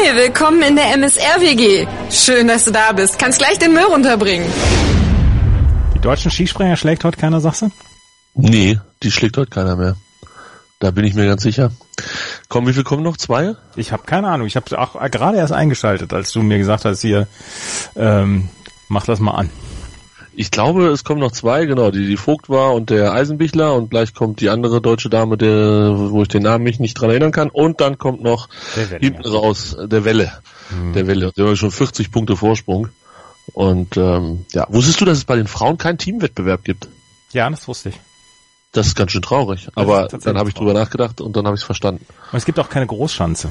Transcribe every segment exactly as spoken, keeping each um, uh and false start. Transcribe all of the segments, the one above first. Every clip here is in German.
Hi, willkommen in der M S R-W G. Schön, dass du da bist. Kannst gleich den Müll runterbringen. Die deutschen Skispringer schlägt heute keiner, sagst du? Nee, die schlägt heute keiner mehr. Da bin ich mir ganz sicher. Komm, wie viel kommen noch? Zwei? Ich habe keine Ahnung. Ich habe auch gerade erst eingeschaltet, als du mir gesagt hast, hier, ähm, mach das mal an. Ich glaube, es kommen noch zwei, genau, die, die Vogt war und der Eisenbichler, und gleich kommt die andere deutsche Dame, der, wo ich den Namen mich nicht dran erinnern kann, und dann kommt noch Welle, hinten ja. raus der Welle. Hm. Der Welle. Der war schon vierzig Punkte Vorsprung. Und ähm, ja, wusstest du, dass es bei den Frauen keinen Teamwettbewerb gibt? Ja, das wusste ich. Das ist ganz schön traurig. Das aber dann habe ich drüber nachgedacht und dann habe ich es verstanden. Und es gibt auch keine Großschanze.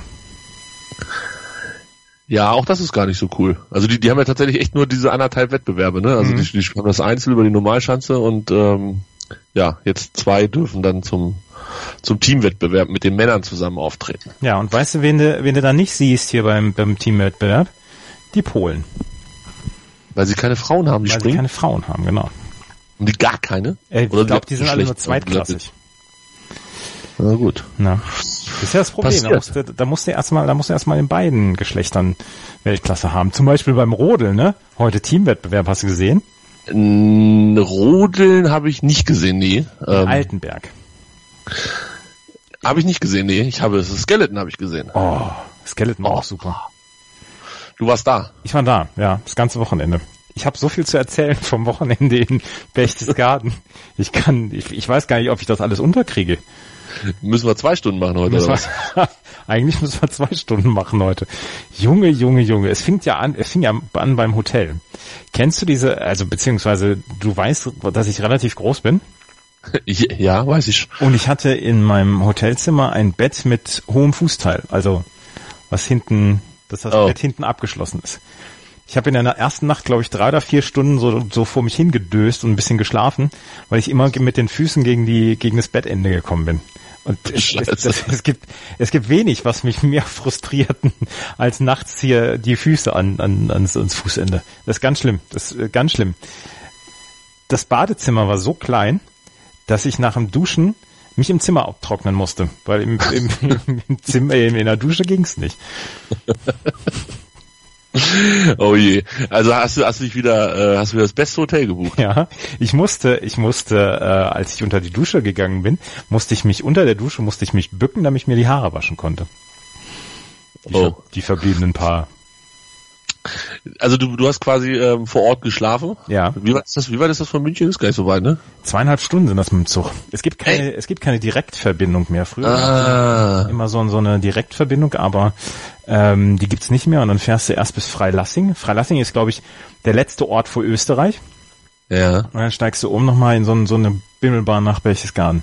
Ja, auch das ist gar nicht so cool. Also die, die haben ja tatsächlich echt nur diese anderthalb Wettbewerbe, ne? Also mhm. die, die haben das Einzel über die Normalschanze und ähm, ja, jetzt zwei dürfen dann zum zum Teamwettbewerb mit den Männern zusammen auftreten. Ja, und weißt du, wen du, wen du da nicht siehst hier beim, beim Teamwettbewerb? Die Polen. Weil sie keine Frauen haben, die Weil springen? sie keine Frauen haben, genau. Und die gar keine? Äh, ich glaube, die sind alle nur zweitklassig. Na gut. Na. Das ist ja das Problem. Da musst, du, da musst du erstmal, da musst du erstmal in beiden Geschlechtern Weltklasse haben. Zum Beispiel beim Rodeln, ne? Heute Teamwettbewerb, hast du gesehen? N- Rodeln habe ich nicht gesehen, nee. Ähm, Altenberg. Habe ich nicht gesehen, nee. Ich habe, das Skeleton habe ich gesehen. Oh, Skeleton war oh. auch super. Du warst da? Ich war da, ja, das ganze Wochenende. Ich habe so viel zu erzählen vom Wochenende in Berchtesgaden. Ich kann, ich, ich weiß gar nicht, ob ich das alles unterkriege. Müssen wir zwei Stunden machen heute, oder was? Eigentlich müssen wir zwei Stunden machen heute. Junge, Junge, Junge. Es fing ja an, es fing ja an beim Hotel. Kennst du diese, also beziehungsweise du weißt, dass ich relativ groß bin? Ja, weiß ich. Und ich hatte in meinem Hotelzimmer ein Bett mit hohem Fußteil. Also, was hinten, dass das oh. Bett hinten abgeschlossen ist. Ich habe in der ersten Nacht, glaube ich, drei oder vier Stunden so, so vor mich hingedöst und ein bisschen geschlafen, weil ich immer mit den Füßen gegen die, gegen das Bettende gekommen bin. Und es, es, das, es gibt, es gibt wenig, was mich mehr frustriert, als nachts hier die Füße an, an, ans, ans Fußende. Das ist ganz schlimm. Das ist ganz schlimm. Das Badezimmer war so klein, dass ich nach dem Duschen mich im Zimmer abtrocknen musste, weil im, im, im Zimmer, in der Dusche ging's nicht. Oh je. Also hast du, hast du dich wieder, äh, hast du wieder das beste Hotel gebucht? Ja, ich musste, ich musste, äh, als ich unter die Dusche gegangen bin, musste ich mich unter der Dusche, musste ich mich bücken, damit ich mir die Haare waschen konnte. Die, oh. die verbliebenen paar. Also du, du hast quasi ähm, vor Ort geschlafen? Ja. Wie weit ist das, wie weit ist das von München? Das ist gar nicht so weit, ne? Zweieinhalb Stunden sind das mit dem Zug. Es gibt keine, hey. es gibt keine Direktverbindung mehr. Früher ah. immer so, so eine Direktverbindung, aber ähm, die gibt's nicht mehr und dann fährst du erst bis Freilassing. Freilassing ist, glaube ich, der letzte Ort vor Österreich. Ja. Und dann steigst du um nochmal in so, so eine Bimmelbahn nach Berchtesgaden.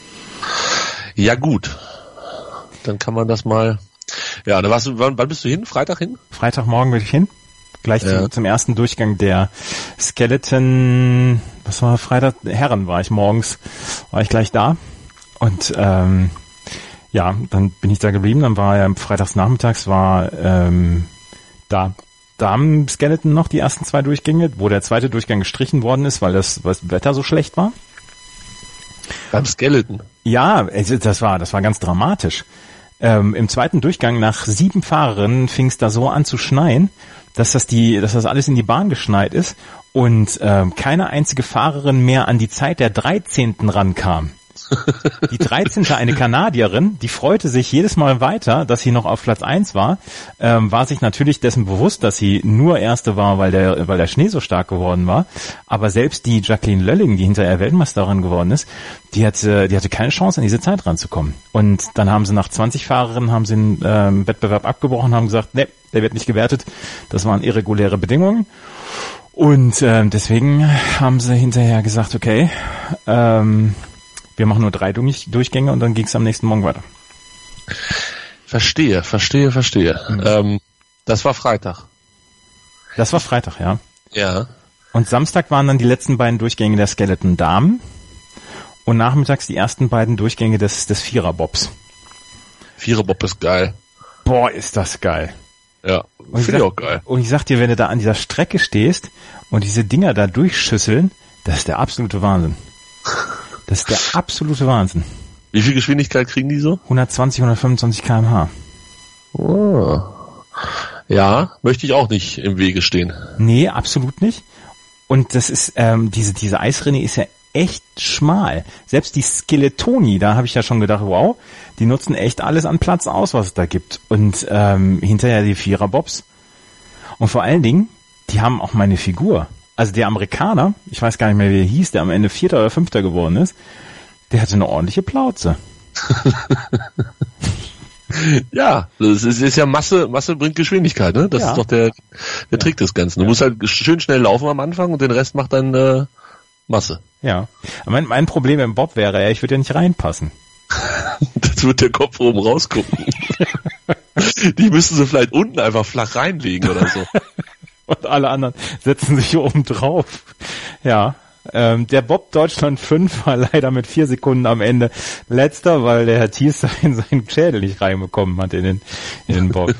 Ja gut. Dann kann man das mal... Ja, da warst du, wann, wann bist du hin? Freitag hin? Freitagmorgen will ich hin. Gleich ja. zum, zum ersten Durchgang der Skeleton, was war Freitag? Herren war ich morgens, war ich gleich da. Und ähm, ja, dann bin ich da geblieben. Dann war ja freitags nachmittags war ähm, da Damen-Skeleton noch die ersten zwei Durchgänge, wo der zweite Durchgang gestrichen worden ist, weil das, weil das Wetter so schlecht war. Beim Skeleton? Ja, das war, das war ganz dramatisch. Ähm, im zweiten Durchgang nach sieben Fahrerinnen fing es da so an zu schneien, dass das die, dass das alles in die Bahn geschneit ist und ähm, keine einzige Fahrerin mehr an die Zeit der dreizehnten rankam. Die dreizehnte, eine Kanadierin, die freute sich jedes Mal weiter, dass sie noch auf Platz eins war, ähm, war sich natürlich dessen bewusst, dass sie nur Erste war, weil der, weil der Schnee so stark geworden war. Aber selbst die Jacqueline Lölling, die hinterher Weltmeisterin geworden ist, die hatte, die hatte keine Chance, an diese Zeit ranzukommen. Und dann haben sie nach zwanzig Fahrerinnen haben sie den ähm, Wettbewerb abgebrochen, haben gesagt, nee, der wird nicht gewertet. Das waren irreguläre Bedingungen. Und ähm, deswegen haben sie hinterher gesagt, okay, ähm, wir machen nur drei Durchgänge und dann ging es am nächsten Morgen weiter. Verstehe, verstehe, verstehe. Mhm. Ähm, das war Freitag. Das war Freitag, ja. Ja. Und Samstag waren dann die letzten beiden Durchgänge der Skeleton Damen und nachmittags die ersten beiden Durchgänge des, des Viererbobs. Viererbob ist geil. Boah, ist das geil. Ja, finde ich auch geil. Und ich sag dir, wenn du da an dieser Strecke stehst und diese Dinger da durchschüsseln, das ist der absolute Wahnsinn. Das ist der absolute Wahnsinn. Wie viel Geschwindigkeit kriegen die so? hundertzwanzig, hundertfünfundzwanzig Kilometer pro Stunde. Oh. Ja, möchte ich auch nicht im Wege stehen. Nee, absolut nicht. Und das ist, ähm, diese, diese Eisrinne ist ja echt schmal. Selbst die Skeletoni, da habe ich ja schon gedacht, wow, die nutzen echt alles an Platz aus, was es da gibt. Und ähm, hinterher die Viererbobs. Und vor allen Dingen, die haben auch meine Figur. Also der Amerikaner, ich weiß gar nicht mehr, wie er hieß, der am Ende Vierter oder Fünfter geworden ist, der hatte eine ordentliche Plauze. Ja, das ist, ist ja Masse, Masse bringt Geschwindigkeit, ne? Das ja. ist doch der, der Trick des Ganzen. Du ja. musst halt schön schnell laufen am Anfang und den Rest macht dann äh, Masse. Ja. Mein, mein Problem im Bob wäre ja, ich würde ja nicht reinpassen. Das wird der Kopf oben rausgucken. Die müssen sie vielleicht unten einfach flach reinlegen oder so. Und alle anderen setzen sich oben drauf. Ja. Ähm, der Bob Deutschland fünf war leider mit vier Sekunden am Ende letzter, weil der Herr Thies da in seinen Schädel nicht reinbekommen hat in den, in den Bob.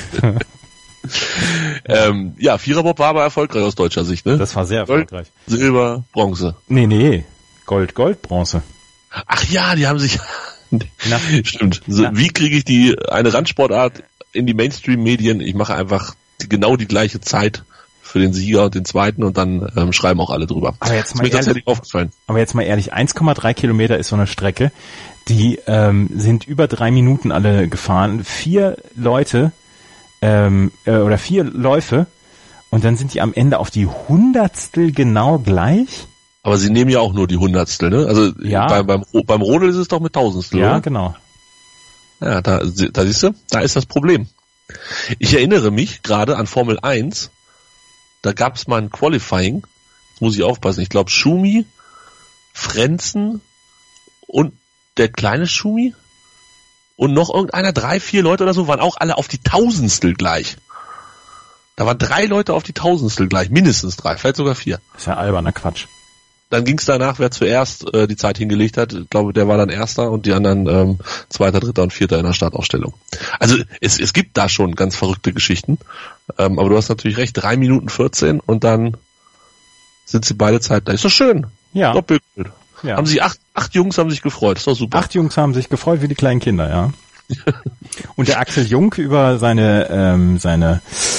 ähm, ja, Viererbob war aber erfolgreich aus deutscher Sicht, ne? Das war sehr erfolgreich. Gold, Silber, Bronze. Nee, nee. Gold, Gold, Bronze. Ach ja, die haben sich... Na, Stimmt. So, na. Wie kriege ich die eine Randsportart in die Mainstream-Medien? Ich mache einfach die, genau die gleiche Zeit für den Sieger und den zweiten und dann ähm, schreiben auch alle drüber. Aber jetzt ist mal mir ehrlich, tatsächlich aufgefallen. Aber jetzt mal ehrlich, eins Komma drei Kilometer ist so eine Strecke, die ähm, sind über drei Minuten alle gefahren. Vier Leute ähm, äh, oder vier Läufe und dann sind die am Ende auf die Hundertstel genau gleich. Aber sie nehmen ja auch nur die Hundertstel, ne? Also ja. beim, beim, beim Rodel ist es doch mit Tausendstel, Ja, oder? genau. Ja, da, da siehst du, da ist das Problem. Ich erinnere mich gerade an Formel eins, da gab es mal ein Qualifying, jetzt muss ich aufpassen, ich glaube Schumi, Frenzen und der kleine Schumi und noch irgendeiner, drei, vier Leute oder so, waren auch alle auf die Tausendstel gleich. Da waren drei Leute auf die Tausendstel gleich, mindestens drei, vielleicht sogar vier. Das ist ja alberner Quatsch. Dann ging es danach, wer zuerst äh, die Zeit hingelegt hat. Ich glaube, der war dann Erster und die anderen ähm, Zweiter, Dritter und Vierter in der Startaufstellung. Also es, es gibt da schon ganz verrückte Geschichten. Ähm, aber du hast natürlich recht, drei Minuten vierzehn und dann sind sie beide Zeit da. Ist doch schön. Ja. Doppelgold. Ja. Haben sich acht, acht Jungs haben sich gefreut. Ist doch super. Acht Jungs haben sich gefreut wie die kleinen Kinder, ja. Und der Axel Jung über seine ähm, seine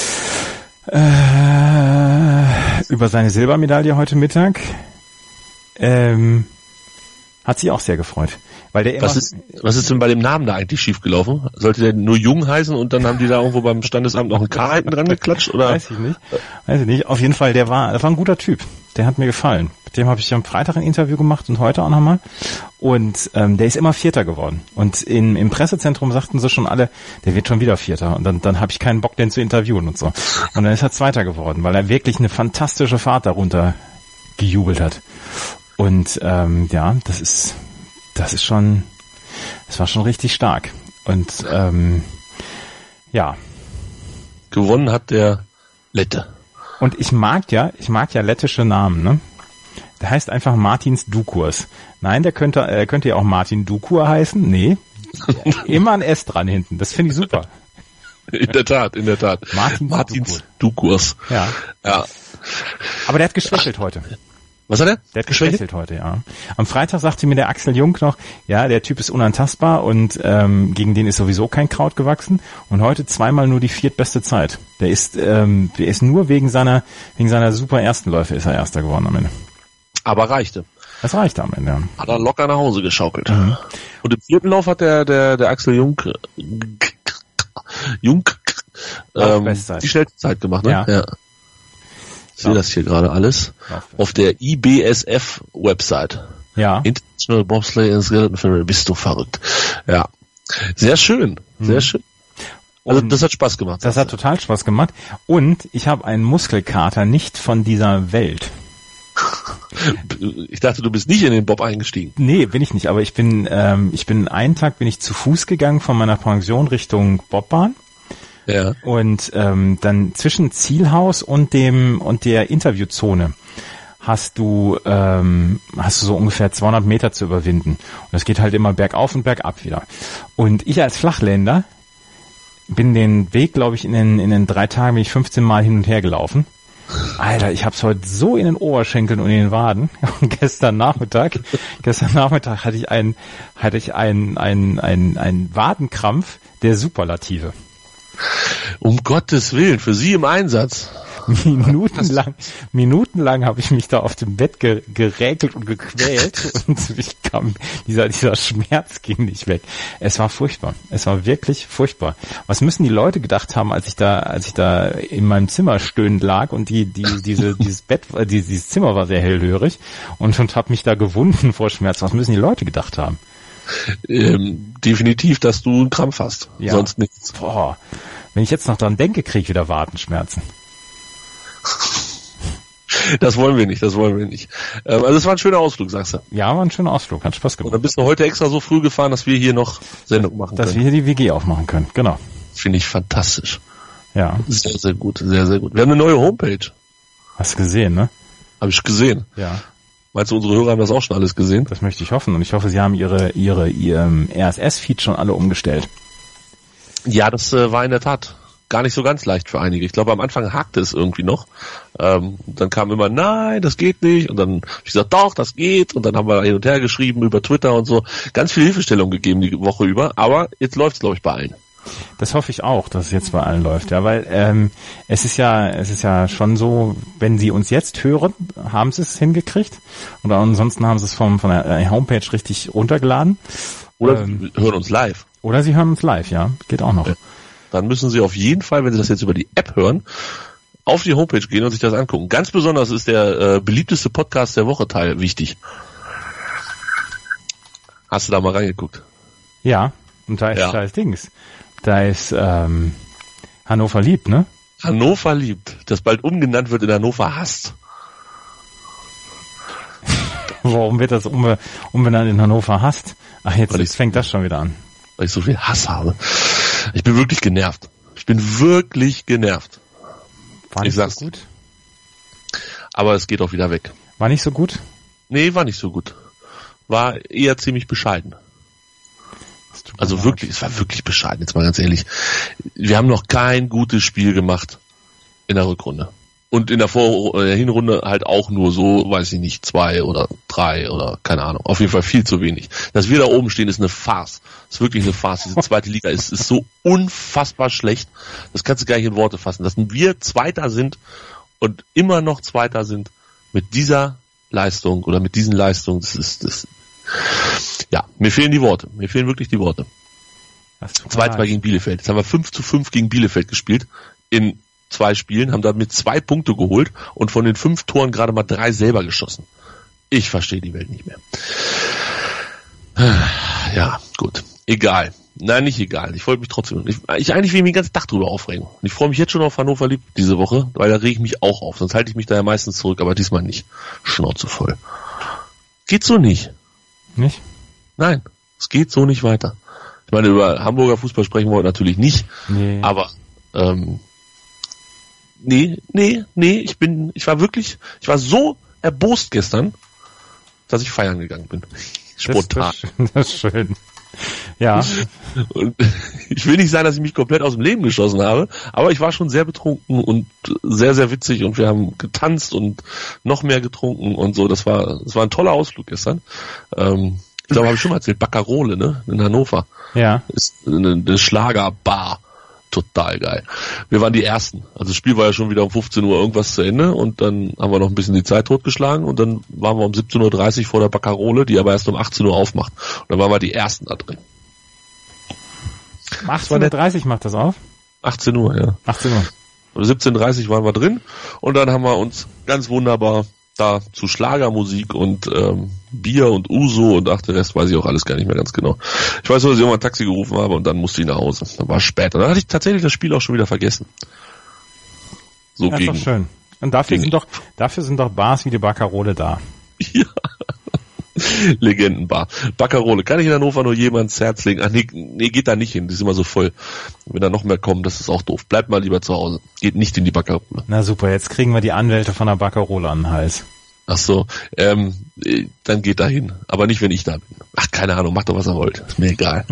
äh, über seine Silbermedaille heute Mittag ähm, hat sich auch sehr gefreut, weil der immer Was ist, was ist denn bei dem Namen da eigentlich schiefgelaufen? Sollte der nur Jung heißen und dann haben die da irgendwo beim Standesamt noch ein K hinten dran geklatscht? Oder? Weiß ich nicht. Weiß ich nicht. Auf jeden Fall, der war, das war ein guter Typ. Der hat mir gefallen. Mit dem habe ich am Freitag ein Interview gemacht und heute auch nochmal. Und ähm, der ist immer Vierter geworden. Und in, im Pressezentrum sagten sie schon alle, der wird schon wieder Vierter. Und dann, dann habe ich keinen Bock, den zu interviewen und so. Und dann ist er Zweiter geworden, weil er wirklich eine fantastische Fahrt darunter gejubelt hat. Und ähm, ja, das ist, das ist schon, das war schon richtig stark. Und ähm, ja. Gewonnen hat der Lette. Und ich mag ja, ich mag ja lettische Namen, ne? Der heißt einfach Martins Dukurs. Nein, der könnte, er könnte ja auch Martin Dukur heißen. Nee, immer ein S dran hinten. Das finde ich super. In der Tat, in der Tat. Martins, Martins Dukurs. Ja. Ja. Aber der hat geschwächelt heute. Was hat er? Der hat geschwächelt heute, ja. Am Freitag sagte mir der Axel Jung noch, ja, der Typ ist unantastbar und ähm, gegen den ist sowieso kein Kraut gewachsen. Und heute zweimal nur die viertbeste Zeit. Der ist, ähm, der ist nur wegen seiner, wegen seiner super ersten Läufe ist er Erster geworden am Ende. Aber reichte. Das reicht am Ende, ja. Hat er locker nach Hause geschaukelt. Mhm. Und im vierten Lauf hat der, der, der Axel Jung, Jung, ähm, die schnellste Zeit gemacht, ne? Ja. Ja. Ich sehe das hier gerade alles. Auf der I B S F-Website. Ja. International Bobsleigh and Skeleton Federation. Bist du verrückt. Ja. Sehr schön. Sehr mhm. schön. Also und das hat Spaß gemacht. Das hat total Spaß gemacht. Und ich habe einen Muskelkater nicht von dieser Welt. Ich dachte, du bist nicht in den Bob eingestiegen. Nee, bin ich nicht. Aber ich bin, ähm, ich bin einen Tag bin ich zu Fuß gegangen von meiner Pension Richtung Bobbahn. Ja. Und ähm, dann zwischen Zielhaus und dem und der Interviewzone hast du ähm, hast du so ungefähr zweihundert Meter zu überwinden. Und das geht halt immer bergauf und bergab wieder. Und ich als Flachländer bin den Weg, glaube ich, in den in den drei Tagen bin ich fünfzehn Mal hin und her gelaufen. Alter, ich hab's heute so in den Oberschenkeln und in den Waden. Und gestern Nachmittag, gestern Nachmittag hatte ich einen hatte ich einen einen einen einen Wadenkrampf der Superlative. Um Gottes Willen, für Sie im Einsatz. Minutenlang, minutenlang habe ich mich da auf dem Bett ge- geräkelt und gequält und ich kam, dieser, dieser Schmerz ging nicht weg. Es war furchtbar. Es war wirklich furchtbar. Was müssen die Leute gedacht haben, als ich da, als ich da in meinem Zimmer stöhnend lag und die, die, diese, dieses Bett, äh, dieses Zimmer war sehr hellhörig und, und habe mich da gewunden vor Schmerz. Was müssen die Leute gedacht haben? Ähm, definitiv, dass du einen Krampf hast. Ja. Sonst nichts. Boah. Wenn ich jetzt noch dran denke, kriege ich wieder Wadenschmerzen. Das wollen wir nicht, das wollen wir nicht. Ähm, also es war ein schöner Ausflug, sagst du? Ja, war ein schöner Ausflug, hat Spaß gemacht. Und dann bist du heute extra so früh gefahren, dass wir hier noch Sendung machen dass können. Dass wir hier die W G aufmachen können, genau. Finde ich fantastisch. Ja. Sehr, sehr gut, sehr, sehr gut. Wir haben eine neue Homepage. Hast du gesehen, ne? Habe ich gesehen. Ja. Meinst du, unsere Hörer haben das auch schon alles gesehen? Das möchte ich hoffen und ich hoffe, sie haben ihre, ihre, ihr R S S-Feed schon alle umgestellt. Ja, das äh, war in der Tat gar nicht so ganz leicht für einige. Ich glaube, am Anfang hakte es irgendwie noch. Ähm, dann kam immer, nein, das geht nicht. Und dann habe ich gesagt, doch, das geht. Und dann haben wir hin und her geschrieben über Twitter und so. Ganz viel Hilfestellung gegeben die Woche über. Aber jetzt läuft es, glaube ich, bei allen. Das hoffe ich auch, dass es jetzt bei allen läuft. Ja, weil ähm, es ist ja, es ist ja schon so, wenn Sie uns jetzt hören, haben Sie es hingekriegt. Oder ansonsten haben Sie es vom von der Homepage richtig runtergeladen. Oder ähm, hören uns live. Oder Sie hören uns live, ja, geht auch noch. Ja. Dann müssen Sie auf jeden Fall, wenn Sie das jetzt über die App hören, auf die Homepage gehen und sich das angucken. Ganz besonders ist der äh, beliebteste Podcast der Woche Teil wichtig. Hast du da mal reingeguckt? Ja, und da ist, ja. da ist Dings. Da ist ähm, Hannover liebt, ne? Hannover liebt, das bald umgenannt wird in Hannover hasst. Warum wird das umbe- umbenannt in Hannover hasst? Ach, jetzt, jetzt fängt das schon wieder an. Weil ich so viel Hass habe. Ich bin wirklich genervt. Ich bin wirklich genervt. War nicht ich sag's. so gut? Aber es geht auch wieder weg. War nicht so gut? Nee, war nicht so gut. War eher ziemlich bescheiden. Also wirklich, es war wirklich bescheiden, jetzt mal ganz ehrlich. Wir haben noch kein gutes Spiel gemacht in der Rückrunde. Und in der Vor- der Hinrunde halt auch nur so, weiß ich nicht, zwei oder drei oder keine Ahnung. Auf jeden Fall viel zu wenig. Dass wir da oben stehen, ist eine Farce. Ist wirklich eine Farce. Diese zweite Liga ist, ist so unfassbar schlecht. Das kannst du gar nicht in Worte fassen. Dass wir Zweiter sind und immer noch Zweiter sind mit dieser Leistung oder mit diesen Leistungen, das ist, das, ja, mir fehlen die Worte. Mir fehlen wirklich die Worte. Zweites Mal gegen Bielefeld. Jetzt haben wir fünf zu fünf gegen Bielefeld gespielt. In zwei Spielen, haben damit zwei Punkte geholt und von den fünf Toren gerade mal drei selber geschossen. Ich verstehe die Welt nicht mehr. Ja, gut. Egal. Nein, nicht egal. Ich wollte mich trotzdem, ich, ich eigentlich will mich den ganzen Tag drüber aufregen. Und ich freue mich jetzt schon auf Hannover liebt diese Woche, weil da rege ich mich auch auf. Sonst halte ich mich da ja meistens zurück, aber diesmal nicht. Schnauze voll. Geht so nicht. Nicht? Nein, es geht so nicht weiter. Ich meine, über Hamburger Fußball sprechen wir heute natürlich nicht, nee. aber ähm, nee, nee, nee, ich bin, ich war wirklich, ich war so erbost gestern, dass ich feiern gegangen bin. Spontan. Das, das, das ist schön. Ja. Und ich will nicht sagen, dass ich mich komplett aus dem Leben geschossen habe, aber ich war schon sehr betrunken und sehr, sehr witzig und wir haben getanzt und noch mehr getrunken und so. Das war, das war ein toller Ausflug gestern. Ähm, ich glaube, habe ich schon mal erzählt, Baccarole, ne, in Hannover. Ja. Ist eine, eine Schlagerbar. Total geil. Wir waren die Ersten. Also das Spiel war ja schon wieder um fünfzehn Uhr irgendwas zu Ende und dann haben wir noch ein bisschen die Zeit totgeschlagen und dann waren wir um siebzehn Uhr dreißig vor der Baccarole, die aber erst um achtzehn Uhr aufmacht. Und dann waren wir die Ersten da drin. achtzehn Uhr dreißig macht das auf? achtzehn Uhr, ja. achtzehn Uhr. Um siebzehn Uhr dreißig waren wir drin und dann haben wir uns ganz wunderbar da zu Schlagermusik und ähm, Bier und Uso und ach, der Rest weiß ich auch alles gar nicht mehr ganz genau. Ich weiß nur, dass ich irgendwann ein Taxi gerufen habe und dann musste ich nach Hause. Dann war es später. Dann hatte ich tatsächlich das Spiel auch schon wieder vergessen. So ja, gegen. Ist doch schön. Und dafür sind doch, dafür sind doch Bars wie die Baccarole da. Ja. Legendenbar. Baccarole. Kann ich in Hannover nur jedem ans Herz legen? Ach nee, nee, geht da nicht hin. Die ist immer so voll. Wenn da noch mehr kommen, das ist auch doof. Bleibt mal lieber zu Hause. Geht nicht in die Baccarole. Na super, jetzt kriegen wir die Anwälte von der Baccarole an den Hals. Ach so, ähm, dann geht da hin. Aber nicht, wenn ich da bin. Ach, keine Ahnung, macht doch, was er wollt. Ist mir egal.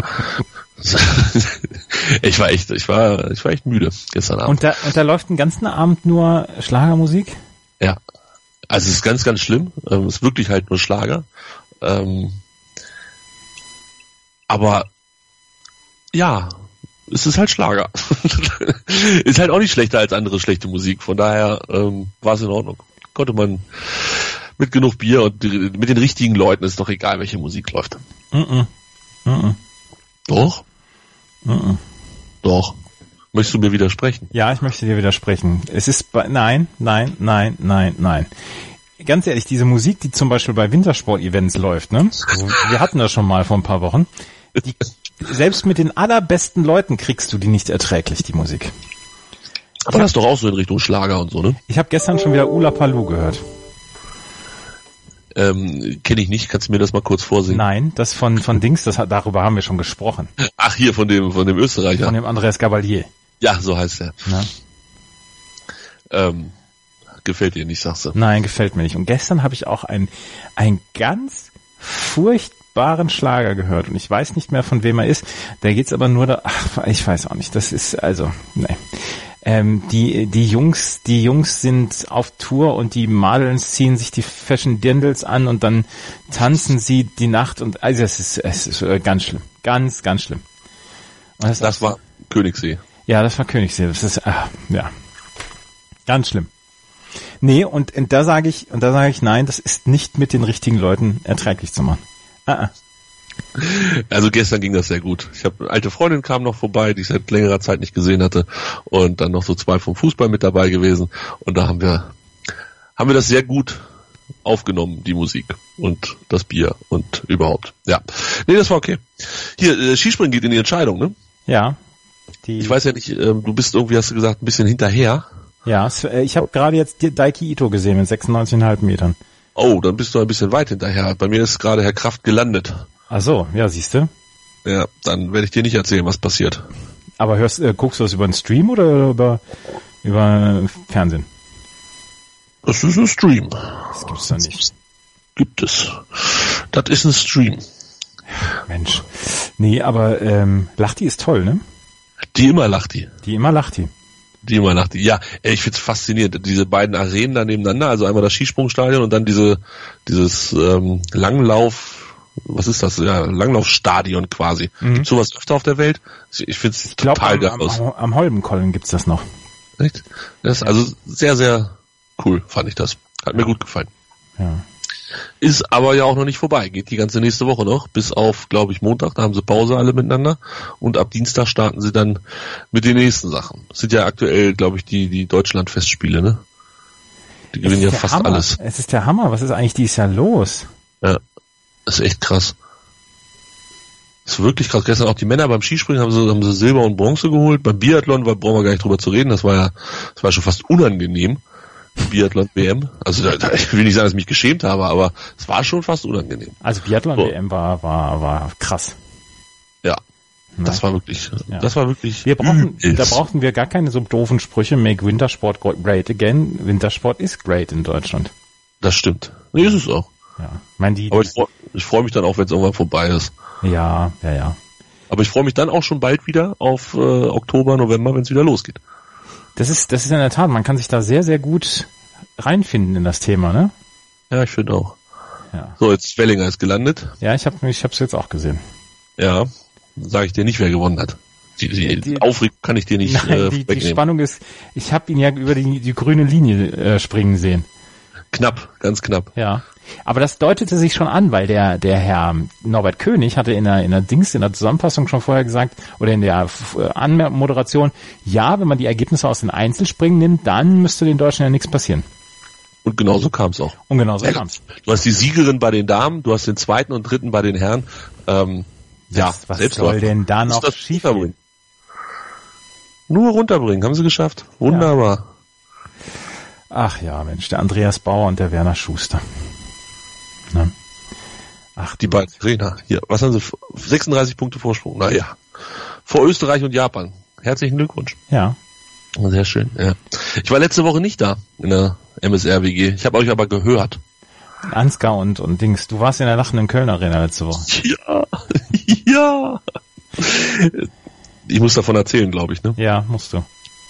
ich war echt, ich war, ich war echt müde gestern Abend. Und da, und da läuft den ganzen Abend nur Schlagermusik? Ja. Also es ist ganz, ganz schlimm. Ähm, es ist wirklich halt nur Schlager. Ähm, aber ja, ist es halt Schlager. Ist halt auch nicht schlechter als andere schlechte Musik. Von daher ähm, war es in Ordnung. Konnte man mit genug Bier und die, mit den richtigen Leuten, ist doch egal, welche Musik läuft. Mm-mm. Mm-mm. Doch? Mm-mm. Doch. Möchtest du mir widersprechen? Ja, ich möchte dir widersprechen. Es ist bei, nein, nein, nein, nein, nein. Ganz ehrlich, diese Musik, die zum Beispiel bei Wintersport-Events läuft, ne? Also, wir hatten das schon mal vor ein paar Wochen. Die, selbst mit den allerbesten Leuten kriegst du die nicht erträglich, die Musik. Aber das ist doch auch so in Richtung Schlager und so, ne? Ich habe gestern schon wieder Ula Palou gehört. Ähm, kenne ich nicht. Kannst du mir das mal kurz vorsingen? Nein, das von von Dings, das hat, darüber haben wir schon gesprochen. Ach, hier von dem von dem Österreicher. Von dem Andreas Gabalier. Ja, so heißt er. Na? Ähm, gefällt dir nicht, sagst du? Nein, gefällt mir nicht. Und gestern habe ich auch einen einen ganz furchtbaren Schlager gehört und ich weiß nicht mehr, von wem er ist. Da geht's aber nur da. Ach, ich weiß auch nicht. Das ist also nee. Ähm, die die Jungs, die Jungs sind auf Tour und die Models ziehen sich die Fashion Dirndls an und dann tanzen sie die Nacht und also es ist es ist ganz schlimm, ganz ganz schlimm. Und das, das war Königssee. Ja, das war Königssee. Das ist ah, ja ganz schlimm. Nee, und, und da sage ich und da sage ich nein, das ist nicht mit den richtigen Leuten erträglich zu machen. Ah, ah. Also gestern ging das sehr gut. Ich habe eine alte Freundin kam noch vorbei, die ich seit längerer Zeit nicht gesehen hatte, und dann noch so zwei vom Fußball mit dabei gewesen, und da haben wir haben wir das sehr gut aufgenommen, die Musik und das Bier und überhaupt. Ja, nee, das war okay. Hier, äh, Skispringen geht in die Entscheidung, ne? Ja. Die ich weiß ja nicht, äh, du bist irgendwie, hast du gesagt, ein bisschen hinterher. Ja, ich habe gerade jetzt Daiki Ito gesehen mit sechsundneunzig Komma fünf Metern. Oh, dann bist du ein bisschen weit hinterher. Bei mir ist gerade Herr Kraft gelandet. Ach so, ja, siehst du. Ja, dann werde ich dir nicht erzählen, was passiert. Aber hörst, äh, guckst du das über einen Stream oder über über Fernsehen? Das ist ein Stream. Das gibt's doch nicht. Gibt es. Das ist ein Stream. Mensch. Nee, aber ähm, Lachti ist toll, ne? Die immer Lachti. Die immer Lachti. Die immer Lachti. Ja, ey, ich find's faszinierend. Diese beiden Arenen da nebeneinander, also einmal das Skisprungstadion und dann diese dieses ähm, Langlauf, was ist das? Ja, Langlaufstadion quasi. Mhm. Gibt's sowas öfter auf der Welt? Ich find's ich glaub, total am, geil am, aus. am, am Holmenkollen gibt's das noch. Echt? Das ist also sehr, sehr cool, fand ich das. Hat mir gut gefallen. Ja. Ist aber ja auch noch nicht vorbei. Geht die ganze nächste Woche noch. Bis auf, glaube ich, Montag. Da haben sie Pause alle miteinander. Und ab Dienstag starten sie dann mit den nächsten Sachen. Das sind ja aktuell, glaube ich, die die Deutschland-Festspiele, ne? Die gewinnen ja fast Hammer. alles. Es ist der Hammer. Was ist eigentlich dieses Jahr los? Ja, das ist echt krass. Das ist wirklich krass. Gestern auch die Männer beim Skispringen haben sie, haben sie Silber und Bronze geholt. Beim Biathlon war, brauchen wir gar nicht drüber zu reden. Das war ja, das war schon fast unangenehm. Biathlon-W M. Also da, da, ich will nicht sagen, dass ich mich geschämt habe, aber es war schon fast unangenehm. Also Biathlon-W M so. war, war, war krass. Ja. Na? Das war wirklich, ja. das war wirklich. Wir brauchen, da brauchten wir gar keine so doofen Sprüche. Make Wintersport great again. Wintersport ist great in Deutschland. Das stimmt. Nee, ist es auch. Ja. Ich meine, die, aber ich freue ich freu mich dann auch, wenn es irgendwann vorbei ist. Ja, ja, ja. Aber ich freue mich dann auch schon bald wieder auf äh, Oktober, November, wenn es wieder losgeht. Das ist, das ist in der Tat, man kann sich da sehr, sehr gut reinfinden in das Thema, ne? Ja, ich finde auch. Ja. So, jetzt Wellinger ist gelandet. Ja, ich habe ich hab's jetzt auch gesehen. Ja, sage ich dir nicht, wer gewonnen hat. Die, die, die Aufregung kann ich dir nicht nein, äh, die, die Spannung ist, ich habe ihn ja über die, die grüne Linie äh, springen sehen. Knapp, ganz knapp. Ja, aber das deutete sich schon an, weil der der Herr Norbert König hatte in der in der Dings in der Zusammenfassung schon vorher gesagt oder in der Anmoderation, ja, wenn man die Ergebnisse aus den Einzelspringen nimmt, dann müsste den Deutschen ja nichts passieren. Und genauso kam es auch. Und genauso ja, kam's. Du hast die Siegerin bei den Damen, du hast den zweiten und dritten bei den Herren. Ähm, was, ja, was soll denn da noch schief gehen? Nur runterbringen, haben sie geschafft. Wunderbar. Ja. Ach ja, Mensch, der Andreas Bauer und der Werner Schuster. Ne? Ach, die beiden Trainer. Hier, was haben sie? sechsunddreißig Punkte Vorsprung. Naja. Vor Österreich und Japan. Herzlichen Glückwunsch. Ja. Sehr schön, ja. Ich war letzte Woche nicht da in der M S R W G. Ich habe euch aber gehört. Ansgar und, und Dings. Du warst in der lachenden Kölner Arena letzte Woche. Ja. Ja. Ich muss davon erzählen, glaube ich, ne? Ja, musst du.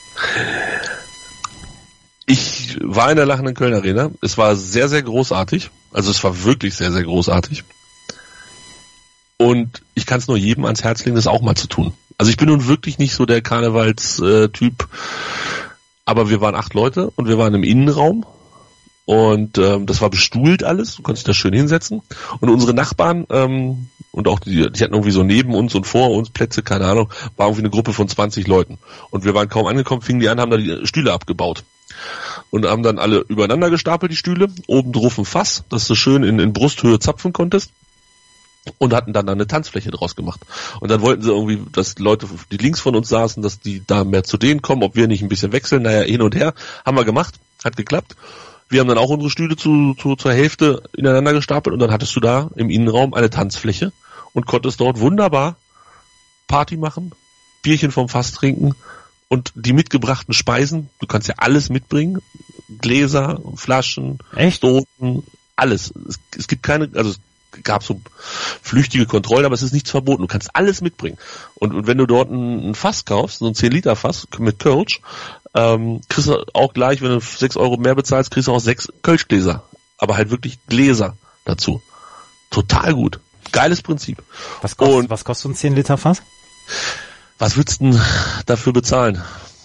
Ich war in der lachenden Köln Arena. Es war sehr, sehr großartig. Also es war wirklich sehr, sehr großartig. Und ich kann es nur jedem ans Herz legen, das auch mal zu tun. Also ich bin nun wirklich nicht so der Karnevalstyp, aber wir waren acht Leute und wir waren im Innenraum und ähm, das war bestuhlt alles, du konntest dich da schön hinsetzen und unsere Nachbarn ähm, und auch die, die hatten irgendwie so neben uns und vor uns Plätze, keine Ahnung, war irgendwie eine Gruppe von zwanzig Leuten und wir waren kaum angekommen, fingen die an, haben da die Stühle abgebaut. Und haben dann alle übereinander gestapelt, die Stühle, oben drauf ein Fass, dass du schön in, in Brusthöhe zapfen konntest. Und hatten dann eine Tanzfläche draus gemacht. Und dann wollten sie irgendwie, dass Leute, die links von uns saßen, dass die da mehr zu denen kommen, ob wir nicht ein bisschen wechseln. Naja, hin und her. Haben wir gemacht. Hat geklappt. Wir haben dann auch unsere Stühle zu, zu, zur Hälfte ineinander gestapelt und dann hattest du da im Innenraum eine Tanzfläche und konntest dort wunderbar Party machen, Bierchen vom Fass trinken und die mitgebrachten Speisen. Du kannst ja alles mitbringen. Gläser, Flaschen, Echt? Dosen, alles. Es, es gibt keine, also es gab so flüchtige Kontrollen, aber es ist nichts verboten. Du kannst alles mitbringen. Und, und wenn du dort ein, ein Fass kaufst, so ein zehn Liter Fass mit Kölsch, ähm, kriegst du auch gleich, wenn du sechs Euro mehr bezahlst, kriegst du auch sechs Kölschgläser. Aber halt wirklich Gläser dazu. Total gut. Geiles Prinzip. Was kostet, und was kostet ein zehn Liter Fass? Was würdest du denn dafür bezahlen?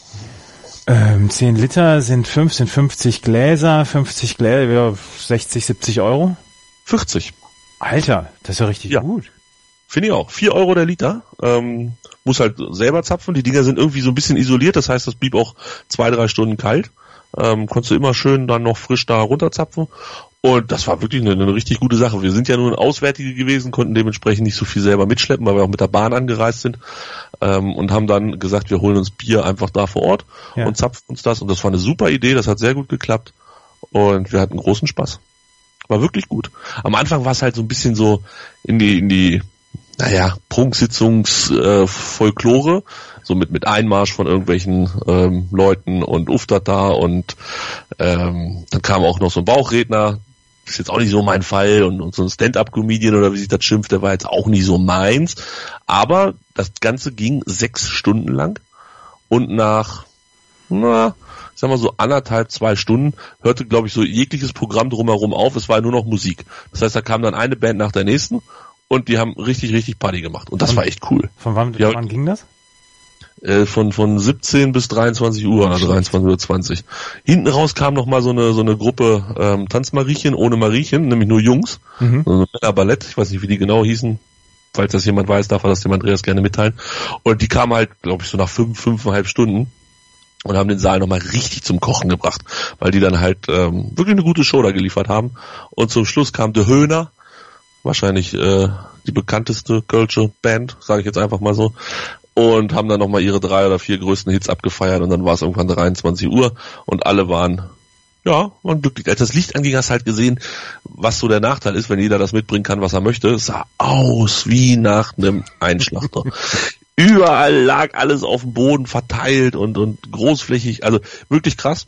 Ähm, zehn Liter sind fünf, sind fünfzig Gläser, fünfzig Gläser, ja, sechzig, siebzig Euro. vierzig. Alter, das ist ja richtig Ja. gut. Finde ich auch. vier Euro der Liter. Ähm, muss halt selber zapfen. Die Dinger sind irgendwie so ein bisschen isoliert. Das heißt, das blieb auch zwei, drei Stunden kalt. Ähm, konntest du immer schön dann noch frisch da runterzapfen. Und das war wirklich eine, eine richtig gute Sache. Wir sind ja nur ein Auswärtige gewesen, konnten dementsprechend nicht so viel selber mitschleppen, weil wir auch mit der Bahn angereist sind. Ähm, und haben dann gesagt, wir holen uns Bier einfach da vor Ort Ja. und zapfen uns das. Und das war eine super Idee. Das hat sehr gut geklappt. Und wir hatten großen Spaß. War wirklich gut. Am Anfang war es halt so ein bisschen so in die, in die, naja, Prunksitzungs-Folklore, äh, so mit, mit Einmarsch von irgendwelchen ähm, Leuten und Uftata und ähm, dann kam auch noch so ein Bauchredner, ist jetzt auch nicht so mein Fall und, und so ein Stand-Up-Comedian oder wie sich das schimpft, der war jetzt auch nicht so meins, aber das Ganze ging sechs Stunden lang und nach, na, ich sag mal so anderthalb, zwei Stunden, hörte, glaube ich, so jegliches Programm drumherum auf. Es war nur noch Musik. Das heißt, da kam dann eine Band nach der nächsten und die haben richtig, richtig Party gemacht. Und das Von- war echt cool. Von wann, Ja. wann ging das? Äh, von von siebzehn bis dreiundzwanzig Uhr oder dreiundzwanzig Uhr zwanzig. Hinten raus kam noch mal so eine so eine Gruppe ähm, Tanzmariechen ohne Mariechen, nämlich nur Jungs. Mhm. So ein Männerballett, ich weiß nicht, wie die genau hießen. Falls das jemand weiß, darf er das dem Andreas gerne mitteilen. Und die kamen halt, glaube ich, so nach fünf, fünfeinhalb Stunden. Und haben den Saal nochmal richtig zum Kochen gebracht, weil die dann halt ähm, wirklich eine gute Show da geliefert haben. Und zum Schluss kam der Höhner, wahrscheinlich äh, die bekannteste Kölsche Band, sage ich jetzt einfach mal so, und haben dann nochmal ihre drei oder vier größten Hits abgefeiert und dann war es irgendwann dreiundzwanzig Uhr und alle waren, ja, waren glücklich. Als das Licht anging, hast du halt gesehen, was so der Nachteil ist, wenn jeder das mitbringen kann, was er möchte. Es sah aus wie nach einem Einschlachter. Überall lag alles auf dem Boden verteilt und, und großflächig, also wirklich krass.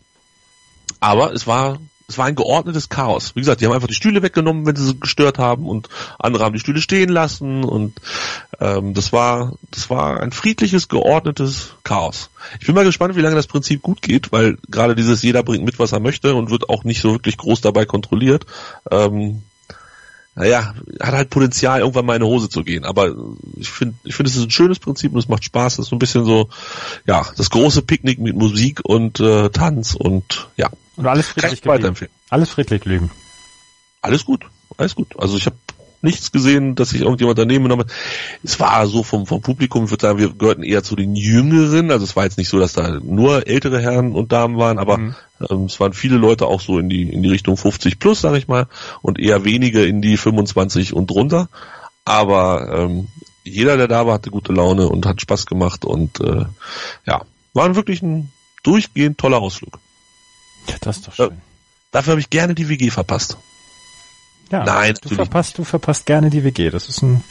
Aber es war, es war ein geordnetes Chaos. Wie gesagt, die haben einfach die Stühle weggenommen, wenn sie sie gestört haben und andere haben die Stühle stehen lassen und ähm, das war, das war ein friedliches, geordnetes Chaos. Ich bin mal gespannt, wie lange das Prinzip gut geht, weil gerade dieses jeder bringt mit, was er möchte und wird auch nicht so wirklich groß dabei kontrolliert. Ähm, Naja, hat halt Potenzial, irgendwann mal in eine Hose zu gehen. Aber ich finde, ich finde, es ist ein schönes Prinzip und es macht Spaß. Es ist so ein bisschen so, ja, das große Picknick mit Musik und äh, Tanz und ja. Und alles Kann friedlich ich geblieben. weiterempfehlen. Alles friedlich geblieben. Alles gut, alles gut. Also ich habe nichts gesehen, dass sich irgendjemand daneben genommen hat. Es war so vom, vom Publikum, ich würde sagen, wir gehörten eher zu den Jüngeren. Also es war jetzt nicht so, dass da nur ältere Herren und Damen waren, aber Mhm. ähm, es waren viele Leute auch so in die in die Richtung fünfzig plus, sag ich mal, und eher wenige in die fünfundzwanzig und drunter. Aber ähm, jeder, der da war, hatte gute Laune und hat Spaß gemacht und äh, ja, war wirklich ein durchgehend toller Ausflug. Ja, das ist doch schön. Dafür habe ich gerne die W G verpasst. Ja, Nein, du natürlich verpasst, du verpasst gerne die W G. Das ist ein,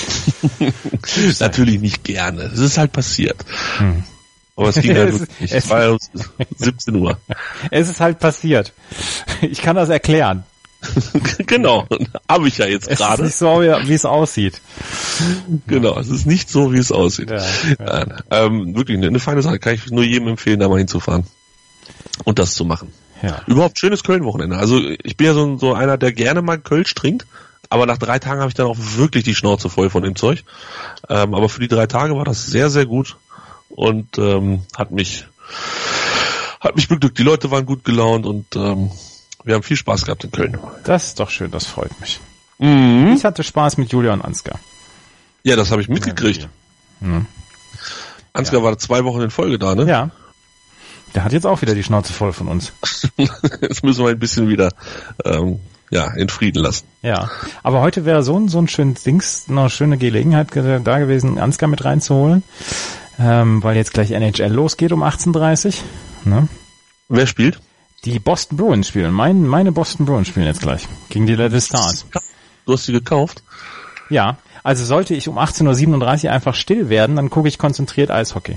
Natürlich nicht gerne. Es ist halt passiert. Hm. Aber es ging halt Es- wirklich nicht. es- Es war ja siebzehn Uhr. es ist halt passiert. Ich kann das erklären. Genau. Habe ich ja jetzt Es ist gerade. nicht so, wie wie es aussieht. Genau. Es ist nicht so, wie es aussieht. Ja, ja. Nein, ähm, wirklich eine, eine feine Sache. Kann ich nur jedem empfehlen, da mal hinzufahren. Und das zu machen. Ja. Überhaupt schönes Köln-Wochenende. Also ich bin ja so, so einer, der gerne mal Kölsch trinkt. aber nach drei Tagen habe ich dann auch wirklich die Schnauze voll von dem Zeug. Ähm, aber für die drei Tage war das sehr, sehr gut und ähm, hat mich hat mich beglückt. Die Leute waren gut gelaunt und ähm, wir haben viel Spaß gehabt in Köln. Das ist doch schön, das freut mich. Mhm. Ich hatte Spaß mit Julia und Ansgar. Ja, das habe ich mitgekriegt. Mhm. Ansgar Ja. war zwei Wochen in Folge da, ne? Ja. Der hat jetzt auch wieder die Schnauze voll von uns. Jetzt müssen wir ein bisschen wieder ähm, ja, in Frieden lassen. Ja, aber heute wäre so ein, so ein schönes Dings, noch eine schöne Gelegenheit ge- da gewesen, Ansgar mit reinzuholen, ähm, weil jetzt gleich N H L losgeht um achtzehn Uhr dreißig. Ne? Wer spielt? Die Boston Bruins spielen. Mein, meine Boston Bruins spielen jetzt gleich gegen die Level Stars. Du hast sie gekauft? Ja, also sollte ich um achtzehn Uhr siebenunddreißig einfach still werden, dann gucke ich konzentriert Eishockey.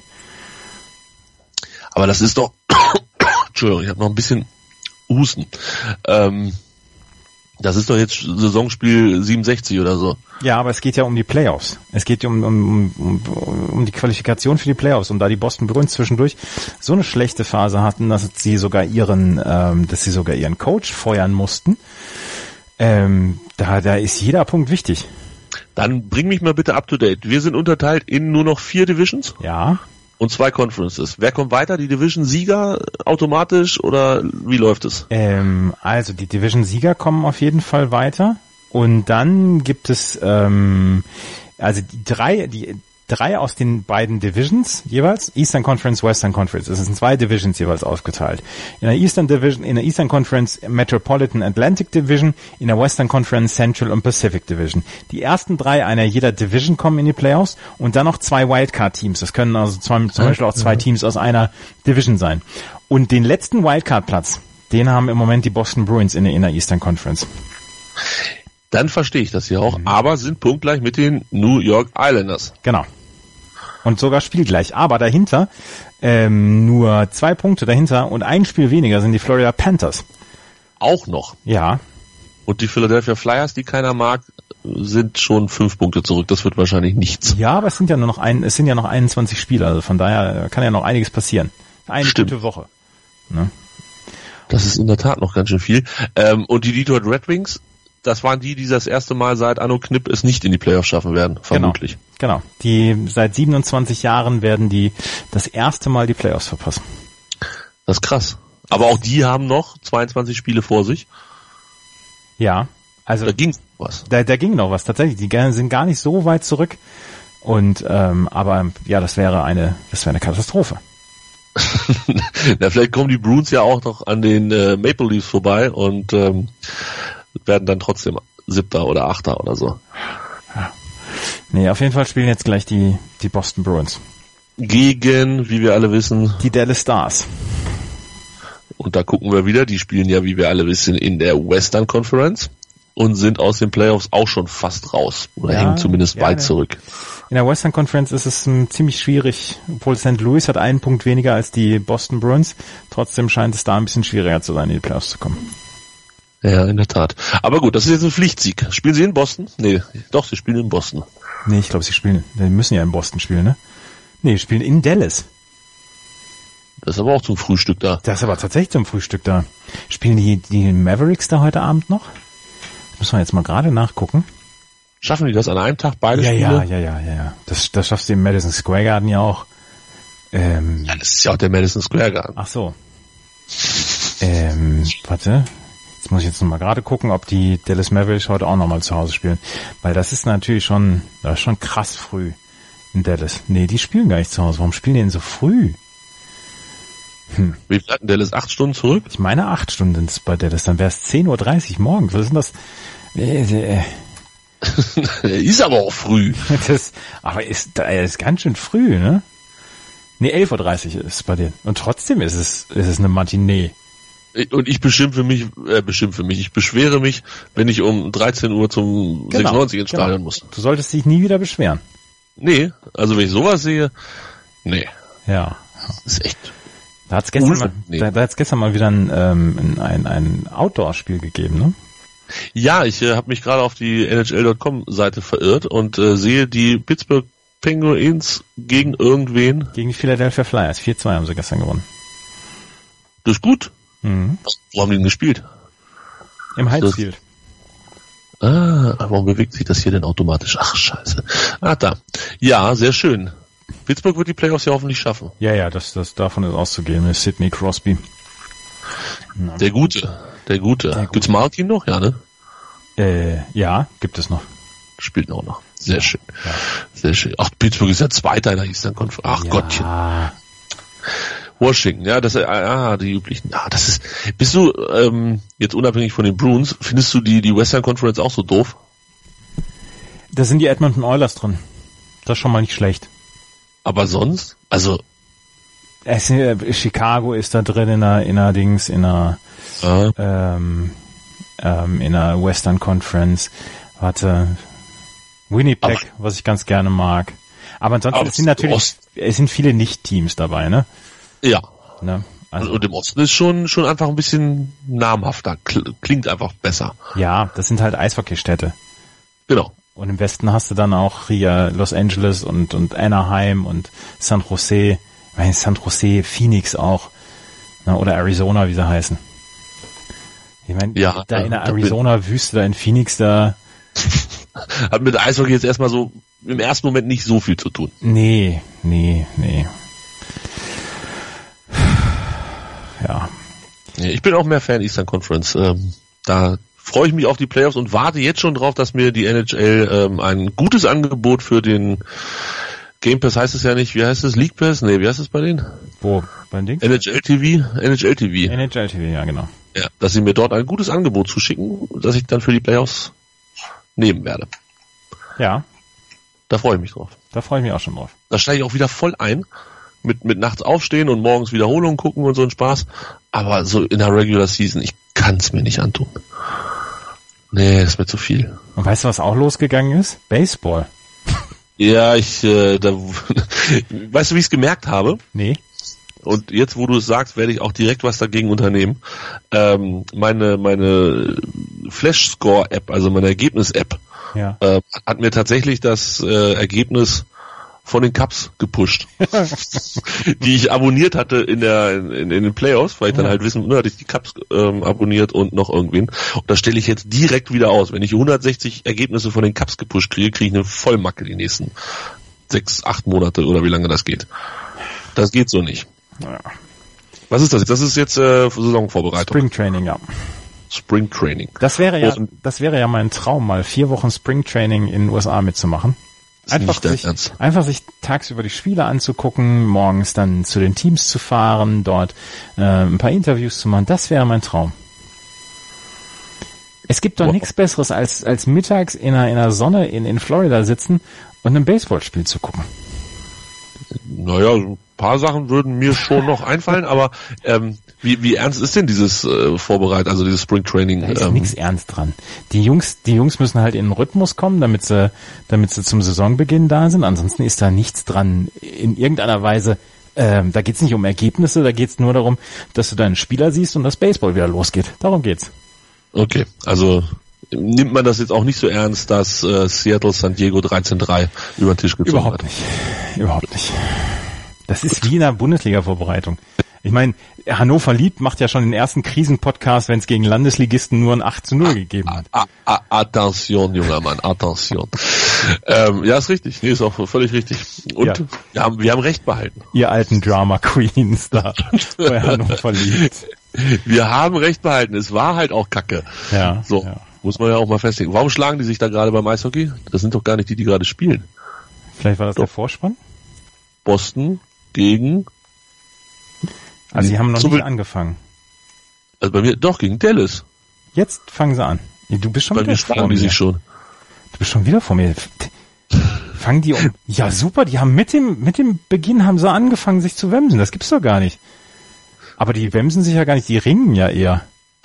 Aber das ist doch... Entschuldigung, ich habe noch ein bisschen Husten. Ähm, das ist doch jetzt Saisonspiel siebenundsechzig oder so. Ja, aber es geht ja um die Playoffs. Es geht um, um, um, um die Qualifikation für die Playoffs. Und da die Boston Bruins zwischendurch so eine schlechte Phase hatten, dass sie sogar ihren, ähm, dass sie sogar ihren Coach feuern mussten, ähm, da, da ist jeder Punkt wichtig. Dann bring mich mal bitte up to date. Wir sind unterteilt in nur noch vier Divisions Ja. und zwei Conferences. Wer kommt weiter? Die Division-Sieger automatisch oder wie läuft es? Ähm, also die Division-Sieger kommen auf jeden Fall weiter. Und dann gibt es ähm, also die drei, die drei aus den beiden Divisions jeweils, Eastern Conference, Western Conference. Es sind zwei Divisions jeweils aufgeteilt. In der Eastern Division, in der Eastern Conference Metropolitan Atlantic Division, in der Western Conference Central und Pacific Division. Die ersten drei einer jeder Division kommen in die Playoffs und dann noch zwei Wildcard-Teams. Das können also zum, zum Beispiel auch zwei Teams aus einer Division sein. Und den letzten Wildcard-Platz, den haben im Moment die Boston Bruins in der, in der Eastern Conference. Dann verstehe ich das hier auch, mhm. aber sind punktgleich mit den New York Islanders. Genau. Und sogar spielgleich. Aber dahinter, ähm, nur zwei Punkte dahinter und ein Spiel weniger sind die Florida Panthers. Auch noch? Ja. Und die Philadelphia Flyers, die keiner mag, sind schon fünf Punkte zurück. Das wird wahrscheinlich nichts. Ja, aber es sind ja nur noch ein, es sind ja noch einundzwanzig Spiele, also von daher kann ja noch einiges passieren. Eine Stimmt. gute Woche. Ne? Das ist in der Tat noch ganz schön viel. Ähm, und die Detroit Red Wings, das waren die, die das erste Mal seit Anno Knipp es nicht in die Playoffs schaffen werden, vermutlich. Genau, genau. Die seit siebenundzwanzig Jahren werden die das erste Mal die Playoffs verpassen. Das ist krass. Aber auch die haben noch zweiundzwanzig Spiele vor sich. Ja, also da ging was. Da, da ging noch was tatsächlich. Die sind gar nicht so weit zurück. Und ähm, aber ja, das wäre eine, das wäre eine Katastrophe. Na, vielleicht kommen die Bruins ja auch noch an den äh, Maple Leafs vorbei und ähm, werden dann trotzdem Siebter oder Achter oder so. Ja. Nee, auf jeden Fall spielen jetzt gleich die die Boston Bruins. Gegen, wie wir alle wissen, die Dallas Stars. Und da gucken wir wieder, die spielen ja, wie wir alle wissen, in der Western Conference und sind aus den Playoffs auch schon fast raus. Oder ja, hängen zumindest ja, weit zurück. In der Western Conference ist es um, ziemlich schwierig, obwohl Saint Louis hat einen Punkt weniger als die Boston Bruins. Trotzdem scheint es da ein bisschen schwieriger zu sein, in die Playoffs zu kommen. Ja, in der Tat. Aber gut, das ist jetzt ein Pflichtsieg. Spielen sie in Boston? Nee, doch, sie spielen in Boston. Nee, ich glaube, sie spielen, die müssen ja in Boston spielen, ne? Nee, die spielen in Dallas. Das ist aber auch zum Frühstück da. Das ist aber tatsächlich zum Frühstück da. Spielen die, die Mavericks da heute Abend noch? Das müssen wir jetzt mal gerade nachgucken. Schaffen die das an einem Tag, beide ja, Spiele? Ja, ja, ja, ja, ja. Das, das schaffst du im Madison Square Garden ja auch. Ähm, ja, das ist ja auch der Madison Square Garden. Ach so. Ähm, warte. Jetzt muss ich jetzt noch mal gerade gucken, ob die Dallas Mavericks heute auch noch mal zu Hause spielen. Weil das ist natürlich schon, das ist schon krass früh in Dallas. Nee, die spielen gar nicht zu Hause. Warum spielen die denn so früh? Hm. Wie viel hatten Dallas? Acht Stunden zurück? Ich meine acht Stunden sind es bei Dallas. Dann wäre es zehn Uhr dreißig morgens. Was ist denn das? Äh, äh. Ist aber auch früh. Das, aber ist, das ist ganz schön früh, ne? Nee, elf Uhr dreißig ist es bei denen. Und trotzdem ist es, ist es eine Matinee. Und ich beschimpfe mich, äh, beschimpfe mich, ich beschwere mich, wenn ich um dreizehn Uhr zum genau, sechsundneunzig ins Stadion genau. muss. Du solltest dich nie wieder beschweren. Nee, also wenn ich sowas sehe, nee. Ja. Das ist echt... Da hat's gestern mal, nee. da, da hat's gestern mal wieder ein, ähm, ein, ein Outdoor-Spiel gegeben, ne? Ja, ich äh, habe mich gerade auf die N H L Punkt com Seite verirrt und äh, sehe die Pittsburgh Penguins gegen irgendwen. Gegen die Philadelphia Flyers. vier zwei haben sie gestern gewonnen. Das ist gut. Mhm. Wo haben die denn gespielt? Im Heinz Field. Ah, warum bewegt sich das hier denn automatisch? Ach, scheiße. Ah, da. Ja, sehr schön. Pittsburgh wird die Playoffs ja hoffentlich schaffen. Ja, ja, das, das davon ist auszugehen mit Sidney Crosby. Na, der Gute, der Gute. Der Gibt's Martin noch? Ja, ne? Äh, ja, gibt es noch. Spielt auch noch. Sehr ja, schön. Ja. Sehr schön. Ach, Pittsburgh ist ja Zweiter in der Eastern Conference. Ach ja. Gottchen. Washington, ja, das ah, die üblichen. Ja, das ist. Bist du ähm, jetzt unabhängig von den Bruins, findest du die die Western Conference auch so doof? Da sind die Edmonton Oilers drin. Das ist schon mal nicht schlecht. Aber sonst, also es, Chicago ist da drin in der in der Dings in der ah. ähm, ähm, in der Western Conference. Warte, Winnipeg, aber, was ich ganz gerne mag. Aber ansonsten aber es sind natürlich Ost- es sind viele Nicht-Teams dabei, ne? Ja. Ne? Also, und im Osten ist schon schon einfach ein bisschen namhafter, klingt einfach besser. Ja, das sind halt Eishockeystädte. Genau. Und im Westen hast du dann auch hier Los Angeles und und Anaheim und San Jose. Ich meine, San Jose, Phoenix auch. Ne? Oder Arizona, wie sie heißen. Ich meine, ja, da in der Arizona-Wüste, da in Phoenix, da hat mit Eishockey jetzt erstmal so im ersten Moment nicht so viel zu tun. Nee, nee, nee. Ja. Ich bin auch mehr Fan Eastern Conference. Ähm, da freue ich mich auf die Playoffs und warte jetzt schon drauf, dass mir die N H L ähm, ein gutes Angebot für den Game Pass heißt es ja nicht, wie heißt es? League Pass? Nee, wie heißt es bei denen? Wo? Bei den Dings? N H L T V? N H L T V. N H L T V, ja, genau. Ja, dass sie mir dort ein gutes Angebot zuschicken, das ich dann für die Playoffs nehmen werde. Ja. Da freue ich mich drauf. Da freue ich mich auch schon drauf. Da steige ich auch wieder voll ein. Mit, mit nachts aufstehen und morgens Wiederholungen gucken und so ein Spaß. Aber so in der Regular Season, ich kann es mir nicht antun. Nee, ist mir zu viel. Und weißt du, was auch losgegangen ist? Baseball. Ja, ich, äh, da, weißt du, wie ich es gemerkt habe? Nee. Und jetzt, wo du es sagst, werde ich auch direkt was dagegen unternehmen. Ähm, meine, meine Flash-Score-App, also meine Ergebnis-App, ja. äh, hat mir tatsächlich das äh, Ergebnis von den Cubs gepusht, die ich abonniert hatte in der in, in den Playoffs, weil ich dann ja. halt wissen, ne, hatte ich die Cubs ähm, abonniert und noch irgendwen. Und das stelle ich jetzt direkt wieder aus. Wenn ich hundertsechzig Ergebnisse von den Cubs gepusht kriege, kriege ich eine Vollmacke die nächsten sechs, acht Monate oder wie lange das geht. Das geht so nicht. Ja. Was ist das jetzt? Das ist jetzt äh, Saisonvorbereitung. Spring Training, ja. Spring Training. Das wäre ja, das wäre ja mein Traum, mal vier Wochen Spring Training in den U S A mitzumachen. Einfach sich, einfach sich tagsüber die Spiele anzugucken, morgens dann zu den Teams zu fahren, dort äh, ein paar Interviews zu machen, das wäre mein Traum. Es gibt doch wow. nichts Besseres, als als mittags in der, in der Sonne in, in Florida sitzen und ein Baseballspiel zu gucken. Naja, ein paar Sachen würden mir schon noch einfallen, aber ähm, wie, wie ernst ist denn dieses äh, Vorbereit, also dieses Spring Training? Da ist ähm, nichts ernst dran. Die Jungs, die Jungs müssen halt in den Rhythmus kommen, damit sie, damit sie zum Saisonbeginn da sind. Ansonsten ist da nichts dran. In irgendeiner Weise, ähm, da geht's nicht um Ergebnisse, da geht's nur darum, dass du deinen Spieler siehst und das Baseball wieder losgeht. Darum geht's. Okay, also nimmt man das jetzt auch nicht so ernst, dass äh, Seattle San Diego dreizehn drei über den Tisch gezogen Überhaupt hat? Nicht. Überhaupt nicht. Das ist wie in der Bundesliga-Vorbereitung. Ich meine, Hannover Lied macht ja schon den ersten Krisenpodcast, wenn es gegen Landesligisten nur ein acht zu null gegeben hat. A- a- Attention, junger Mann, attention. ähm, ja, ist richtig. Nee, ist auch völlig richtig. Und ja. wir, haben, wir haben Recht behalten. Ihr alten Drama Queens da bei Hannover Lied. Wir haben Recht behalten. Es war halt auch Kacke. Ja. So, ja. Muss man ja auch mal festlegen. Warum schlagen die sich da gerade beim Eishockey? Das sind doch gar nicht die, die gerade spielen. Vielleicht war das doch der Vorspann? Boston gegen... Also sie haben noch so nicht angefangen. Also bei mir, doch, gegen Dallas. Jetzt fangen sie an. Du bist schon bei wieder mir vor schlagen mir. Die sich schon. Du bist schon wieder vor mir. Fangen die um. Ja, super, die haben mit dem, mit dem Beginn haben sie angefangen, sich zu wemsen. Das gibt's doch gar nicht. Aber die wemsen sich ja gar nicht, die ringen ja eher.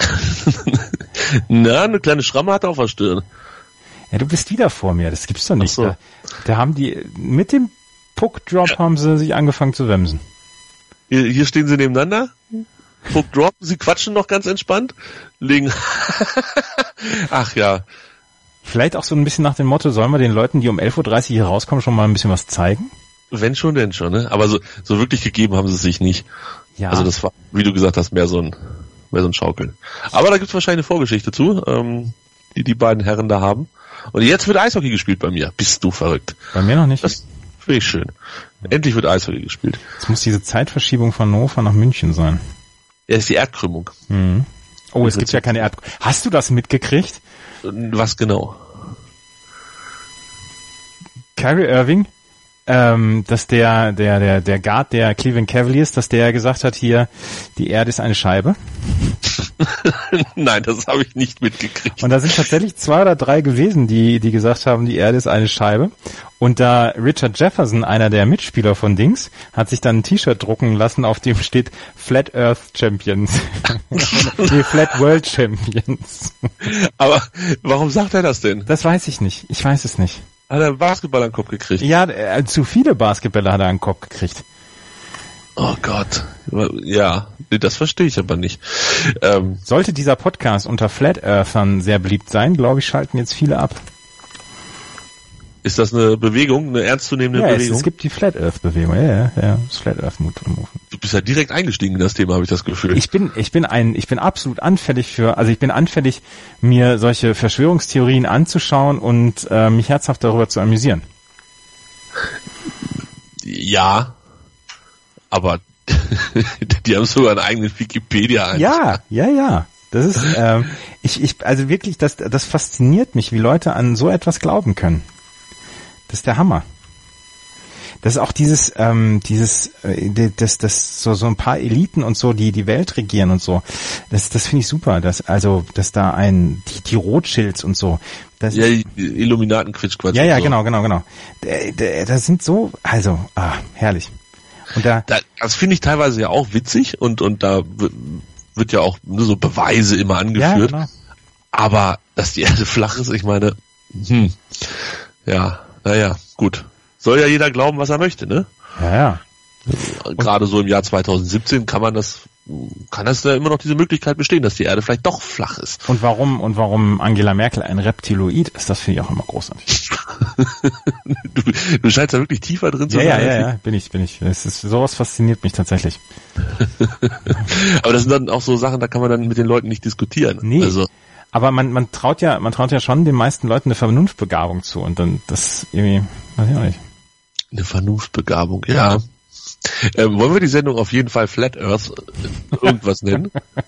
Na, eine kleine Schramme hat er auf der Stirn. Ja, du bist wieder vor mir, das gibt's doch nicht. Ach so. Da, da haben die, mit dem Puck-Drop ja. haben sie sich angefangen zu wemsen. Hier, hier stehen sie nebeneinander. Puck drop, sie quatschen noch ganz entspannt, legen. Ach ja. Vielleicht auch so ein bisschen nach dem Motto, sollen wir den Leuten, die um elf Uhr dreißig hier rauskommen, schon mal ein bisschen was zeigen? Wenn schon, denn schon, ne? Aber so, so wirklich gegeben haben sie es sich nicht. Ja. Also das war, wie du gesagt hast, mehr so ein, mehr so ein Schaukeln. Aber da gibt's wahrscheinlich eine Vorgeschichte zu. Ähm, die die beiden Herren da haben. Und jetzt wird Eishockey gespielt bei mir. Bist du verrückt? Bei mir noch nicht. Das finde ich schön. Endlich wird Eishockey gespielt. Es muss diese Zeitverschiebung von Hannover nach München sein. Ja, ist die Erdkrümmung. Mhm. Oh, es gibt ja keine Erdkrümmung. Hast du das mitgekriegt? Was genau? Kyrie Irving, ähm, dass der, der, der, der Guard der Cleveland Cavaliers, dass der gesagt hat, hier, die Erde ist eine Scheibe. Nein, das habe ich nicht mitgekriegt. Und da sind tatsächlich zwei oder drei gewesen, die, die gesagt haben, die Erde ist eine Scheibe. Und da Richard Jefferson, einer der Mitspieler von Dings, hat sich dann ein T-Shirt drucken lassen, auf dem steht Flat Earth Champions. Nee, Flat World Champions. Aber warum sagt er das denn? Das weiß ich nicht. Ich weiß es nicht. Hat er einen Basketball an den Kopf gekriegt? Ja, äh, zu viele Basketballer hat er an den Kopf gekriegt. Oh Gott. Ja, nee, das verstehe ich aber nicht. Ähm, Sollte dieser Podcast unter Flat Earthern sehr beliebt sein, glaube ich, schalten jetzt viele ab. Ist das eine Bewegung, eine ernstzunehmende ja, Bewegung? Es, es gibt die Flat Earth Bewegung, ja, ja, ja, das Flat Earth Movement. Du bist ja direkt eingestiegen in das Thema, habe ich das Gefühl. Ich bin, ich bin ein, ich bin absolut anfällig für, also ich bin anfällig, mir solche Verschwörungstheorien anzuschauen und äh, mich herzhaft darüber zu amüsieren. Ja, aber die haben sogar einen eigenen Wikipedia. Ja, ja, ja. Das ist, ähm, ich, ich, also wirklich, das, das fasziniert mich, wie Leute an so etwas glauben können. Das ist der Hammer. Das ist auch dieses, ähm, dieses, äh, das, das, so, so ein paar Eliten und so, die die Welt regieren und so. Das, das finde ich super. Das, also, dass da ein, die, die Rothschilds und so. Das, ja, die Illuminatenquitsch quasi. Ja, ja, so. genau, genau, genau. Das sind so, also, ah, herrlich. Und da, da das finde ich teilweise ja auch witzig und und da wird ja auch nur so Beweise immer angeführt. Ja, genau. Aber dass die Erde flach ist, ich meine, hm, ja, naja, gut. Soll ja jeder glauben, was er möchte, ne? Ja, ja. Gerade so im Jahr zwanzig siebzehn kann man das, kann das da immer noch diese Möglichkeit bestehen, dass die Erde vielleicht doch flach ist. Und warum, und warum Angela Merkel ein Reptiloid ist, das finde ich auch immer großartig. du, du scheinst da wirklich tiefer drin zu ja, sein. Ja, ja, ja, bin ich, bin ich. Es ist, sowas fasziniert mich tatsächlich. Aber das sind dann auch so Sachen, da kann man dann mit den Leuten nicht diskutieren. Nee. Also. Aber man, man traut ja, man traut ja schon den meisten Leuten eine Vernunftbegabung zu und dann, das irgendwie, weiß ich auch nicht. Eine Vernunftbegabung, ja. Ähm, wollen wir die Sendung auf jeden Fall Flat Earth irgendwas nennen?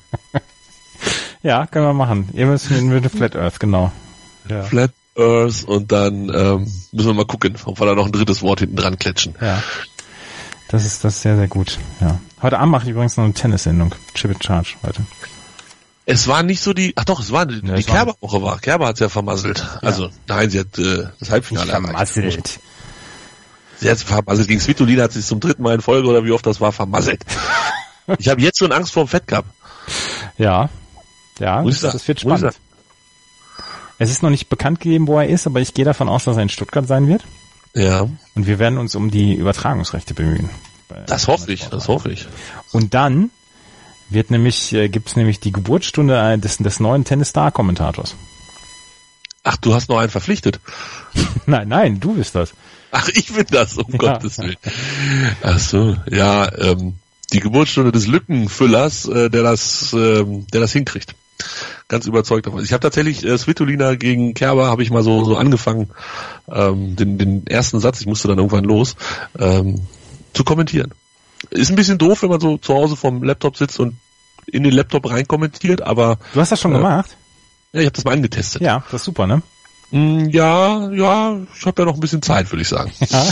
Ja, können wir machen. Ihr müsst mit Flat Earth, genau. Ja. Flat Earth und dann ähm, müssen wir mal gucken, ob wir da noch ein drittes Wort hinten dran klatschen. Ja. Das ist das ist sehr, sehr gut. Ja. Heute Abend mache ich übrigens noch eine Tennissendung. Chip and Charge heute. Es war nicht so die, ach doch, es war die, ja, die Kerber-Woche war. Kerber hat's ja vermasselt. Ja. Also, nein, sie hat äh, das Halbfinale vermasselt. Sie hat vermasselt. Gegen Svitolina hat sie es zum dritten Mal in Folge, oder wie oft das war, vermasselt. Ich habe jetzt schon Angst vor dem Fed Cup. Ja, ja, das, das, das wird spannend. Es ist noch nicht bekannt gegeben, wo er ist, aber ich gehe davon aus, dass er in Stuttgart sein wird. Ja. Und wir werden uns um die Übertragungsrechte bemühen. Das hoffe ich, das hoffe ich. Und dann wird nämlich, äh, gibt's nämlich die Geburtsstunde des, des neuen Tennis-Star-Kommentators. Ach, du hast noch einen verpflichtet? Nein, nein, du bist das. Ach, ich bin das, um ja. Gottes Willen. Ach so, ja, ähm, die Geburtsstunde des Lückenfüllers, äh, der das, ähm, der das hinkriegt. Ganz überzeugt davon. Ich habe tatsächlich äh, Svitolina gegen Kerber habe ich mal so so angefangen, ähm, den den ersten Satz, ich musste dann irgendwann los, ähm, zu kommentieren. Ist ein bisschen doof, wenn man so zu Hause vorm Laptop sitzt und in den Laptop rein kommentiert, aber du hast das schon äh, gemacht? Ja, ich habe das mal angetestet. Ja, das ist super, ne? Mm, ja, ja, ich habe ja noch ein bisschen Zeit, würde ich sagen. Ja.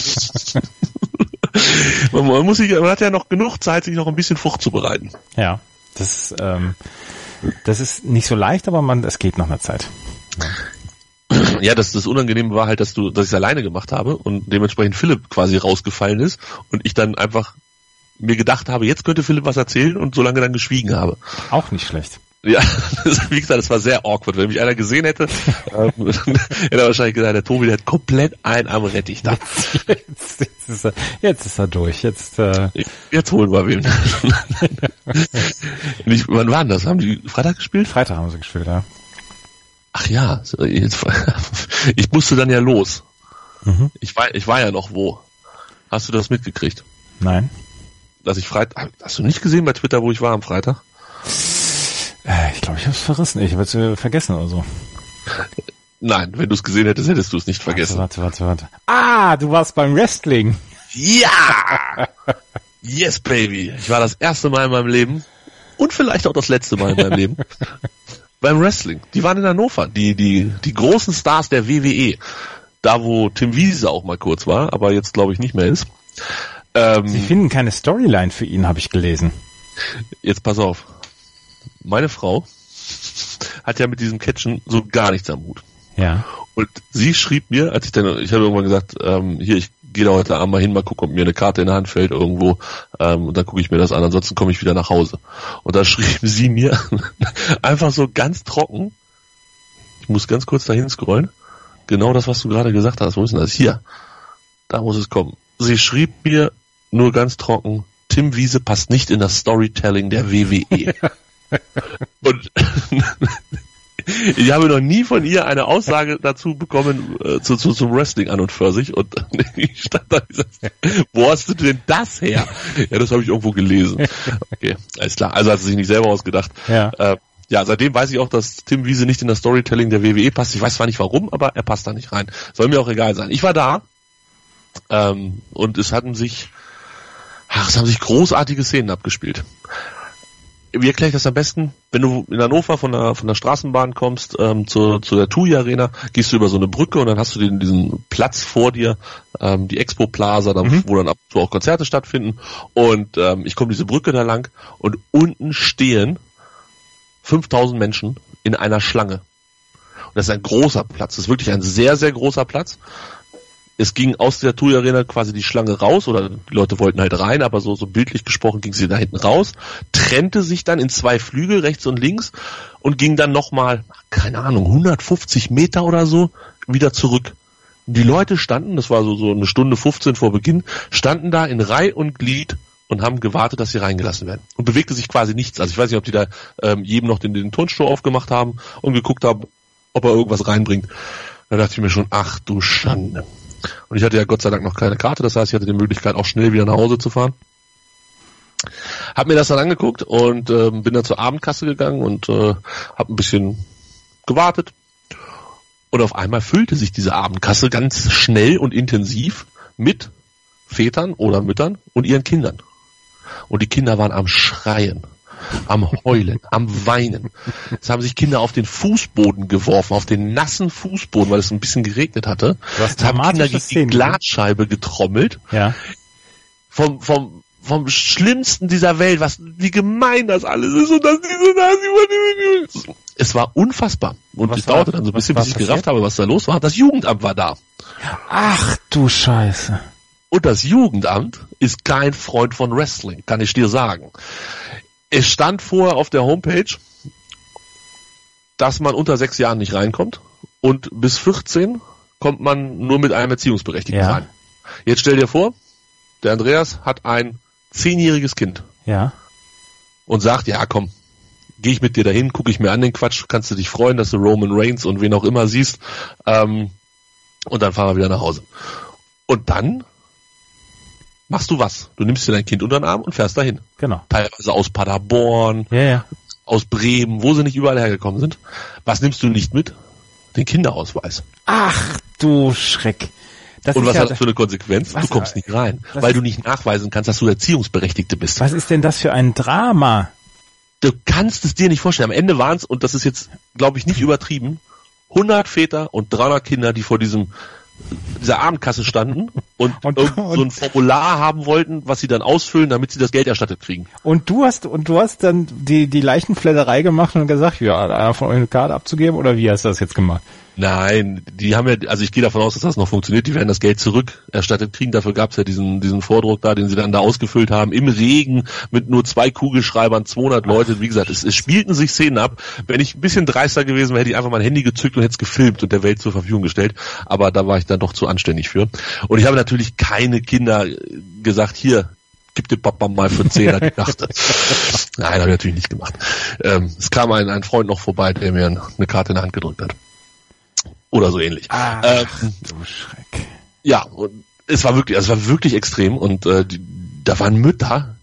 man, man muss sich, man hat ja noch genug Zeit, sich noch ein bisschen vorzubereiten. Ja, das ähm, das ist nicht so leicht, aber man, es geht noch eine Zeit. Ja. Ja, das, das Unangenehme war halt, dass du, dass ich es alleine gemacht habe und dementsprechend Philipp quasi rausgefallen ist und ich dann einfach mir gedacht habe, jetzt könnte Philipp was erzählen und so lange dann geschwiegen habe. Auch nicht schlecht. Ja, wie gesagt, das war sehr awkward. Wenn mich einer gesehen hätte, ähm, hätte er wahrscheinlich gesagt, der Tobi, der hat komplett einen am Rettich da. Jetzt, jetzt, ist er, jetzt ist er durch. Jetzt, äh jetzt holen wir wen. ich, wann waren das? Haben die Freitag gespielt? Freitag haben sie gespielt, ja. Ach ja, jetzt, ich musste dann ja los. Mhm. Ich war, ich war ja noch wo. Hast du das mitgekriegt? Nein. Dass ich Freitag, hast du nicht gesehen bei Twitter, wo ich war am Freitag? Ich glaube, ich habe es verrissen. Ich habe es vergessen oder so. Nein, wenn du es gesehen hättest, hättest du es nicht vergessen. Warte, warte, warte, warte. Ah, du warst beim Wrestling. Ja! Yes, baby. Ich war das erste Mal in meinem Leben und vielleicht auch das letzte Mal in meinem Leben beim Wrestling. Die waren in Hannover, die die die großen Stars der W W E. Da, wo Tim Wiese auch mal kurz war, aber jetzt glaube ich nicht mehr ist. Ähm, Sie finden keine Storyline für ihn, habe ich gelesen. Jetzt pass auf. Meine Frau hat ja mit diesem Catchen so gar nichts am Hut. Ja. Und sie schrieb mir, als ich dann, ich habe irgendwann gesagt, ähm, hier, ich gehe da heute Abend mal hin, mal gucken, ob mir eine Karte in der Hand fällt irgendwo, ähm, und dann gucke ich mir das an, ansonsten komme ich wieder nach Hause. Und da schrieb sie mir einfach so ganz trocken, ich muss ganz kurz dahin scrollen, genau das, was du gerade gesagt hast, wo ist denn das? Hier, da muss es kommen. Sie schrieb mir nur ganz trocken, Tim Wiese passt nicht in das Storytelling der W W E. Und ich habe noch nie von ihr eine Aussage dazu bekommen, äh, zu, zu, zum Wrestling an und für sich. Und ich stand da und gesagt, wo hast du denn das her? Ja, das habe ich irgendwo gelesen. Okay, alles klar. Also hat sie sich nicht selber ausgedacht. Ja. Äh, ja, seitdem weiß ich auch, dass Tim Wiese nicht in das Storytelling der W W E passt. Ich weiß zwar nicht warum, aber er passt da nicht rein. Soll mir auch egal sein. Ich war da ähm, und es hatten sich, ach, es haben sich großartige Szenen abgespielt. Wie erkläre ich das am besten? Wenn du in Hannover von der von der Straßenbahn kommst ähm, zur zu der T U I Arena, gehst du über so eine Brücke und dann hast du den, diesen Platz vor dir, ähm, die Expo Plaza, dann, mhm. wo dann ab und zu auch Konzerte stattfinden. Und ähm, ich komme diese Brücke da lang und unten stehen fünftausend Menschen in einer Schlange. Und das ist ein großer Platz. Das ist wirklich ein sehr, sehr großer Platz. Es ging aus der T U I Arena quasi die Schlange raus, oder die Leute wollten halt rein, aber so, so bildlich gesprochen ging sie da hinten raus, trennte sich dann in zwei Flügel, rechts und links, und ging dann nochmal, keine Ahnung, hundertfünfzig Meter oder so, wieder zurück. Und die Leute standen, das war so, so eine Stunde fünfzehn vor Beginn, standen da in Reih und Glied und haben gewartet, dass sie reingelassen werden. Und bewegte sich quasi nichts. Also ich weiß nicht, ob die da ähm, jedem noch den, den Turnschuh aufgemacht haben und geguckt haben, ob er irgendwas reinbringt. Da dachte ich mir schon, ach du Schande. Und ich hatte ja Gott sei Dank noch keine Karte, das heißt, ich hatte die Möglichkeit, auch schnell wieder nach Hause zu fahren. Hab mir das dann angeguckt und äh, bin dann zur Abendkasse gegangen und äh, hab ein bisschen gewartet. Und auf einmal füllte sich diese Abendkasse ganz schnell und intensiv mit Vätern oder Müttern und ihren Kindern. Und die Kinder waren am Schreien, am Heulen, am Weinen. Es haben sich Kinder auf den Fußboden geworfen, auf den nassen Fußboden, weil es ein bisschen geregnet hatte. Es haben Kinder gegen die Glasscheibe getrommelt. Ja. Vom, vom, vom Schlimmsten dieser Welt, was, wie gemein das alles ist und dass diese Nasi, es war unfassbar. Und es dauerte dann so ein bisschen, bis ich gerafft habe, was da los war. Das Jugendamt war da. Ach du Scheiße. Und das Jugendamt ist kein Freund von Wrestling, kann ich dir sagen. Es stand vorher auf der Homepage, dass man unter sechs Jahren nicht reinkommt und bis vierzehn kommt man nur mit einem Erziehungsberechtigten ja. rein. Jetzt stell dir vor, der Andreas hat ein zehnjähriges Kind. Ja. Und sagt, ja komm, gehe ich mit dir dahin, gucke ich mir an den Quatsch, kannst du dich freuen, dass du Roman Reigns und wen auch immer siehst, ähm, und dann fahren wir wieder nach Hause. Und dann machst du was? Du nimmst dir dein Kind unter den Arm und fährst dahin. Genau. Teilweise aus Paderborn, ja, ja. aus Bremen, wo sie nicht überall hergekommen sind. Was nimmst du nicht mit? Den Kinderausweis. Ach du Schreck. Das und was ja, hat das für eine Konsequenz? was, du kommst nicht rein, weil du nicht nachweisen kannst, dass du Erziehungsberechtigte bist. Was ist denn das für ein Drama? Du kannst es dir nicht vorstellen. Am Ende waren es, und das ist jetzt, glaube ich, nicht übertrieben, hundert Väter und dreihundert Kinder, die vor diesem dieser Abendkasse standen und, und, und so ein Formular haben wollten, was sie dann ausfüllen, damit sie das Geld erstattet kriegen. Und du hast und du hast dann die die Leichenfledderei gemacht und gesagt, ja, einer von euch eine Karte abzugeben, oder wie hast du das jetzt gemacht? Nein, die haben ja, also ich gehe davon aus, dass das noch funktioniert, die werden das Geld zurückerstattet kriegen, dafür gab es ja diesen diesen Vordruck da, den sie dann da ausgefüllt haben, im Regen, mit nur zwei Kugelschreibern, zweihundert Leute, wie gesagt, es, es spielten sich Szenen ab. Wenn ich ein bisschen dreister gewesen wäre, hätte ich einfach mein Handy gezückt und hätte es gefilmt und der Welt zur Verfügung gestellt, aber da war ich dann doch zu anständig für. Und ich habe natürlich keine Kinder gesagt, hier, gib dem Papa mal für einen Zehner die Karte. Nein, habe ich natürlich nicht gemacht. Ähm, es kam ein, ein Freund noch vorbei, der mir eine Karte in der Hand gedrückt hat. Oder so ähnlich. Ach, ähm, du Schreck. Ja, und es war wirklich, also es war wirklich extrem und äh, die, da waren Mütter, die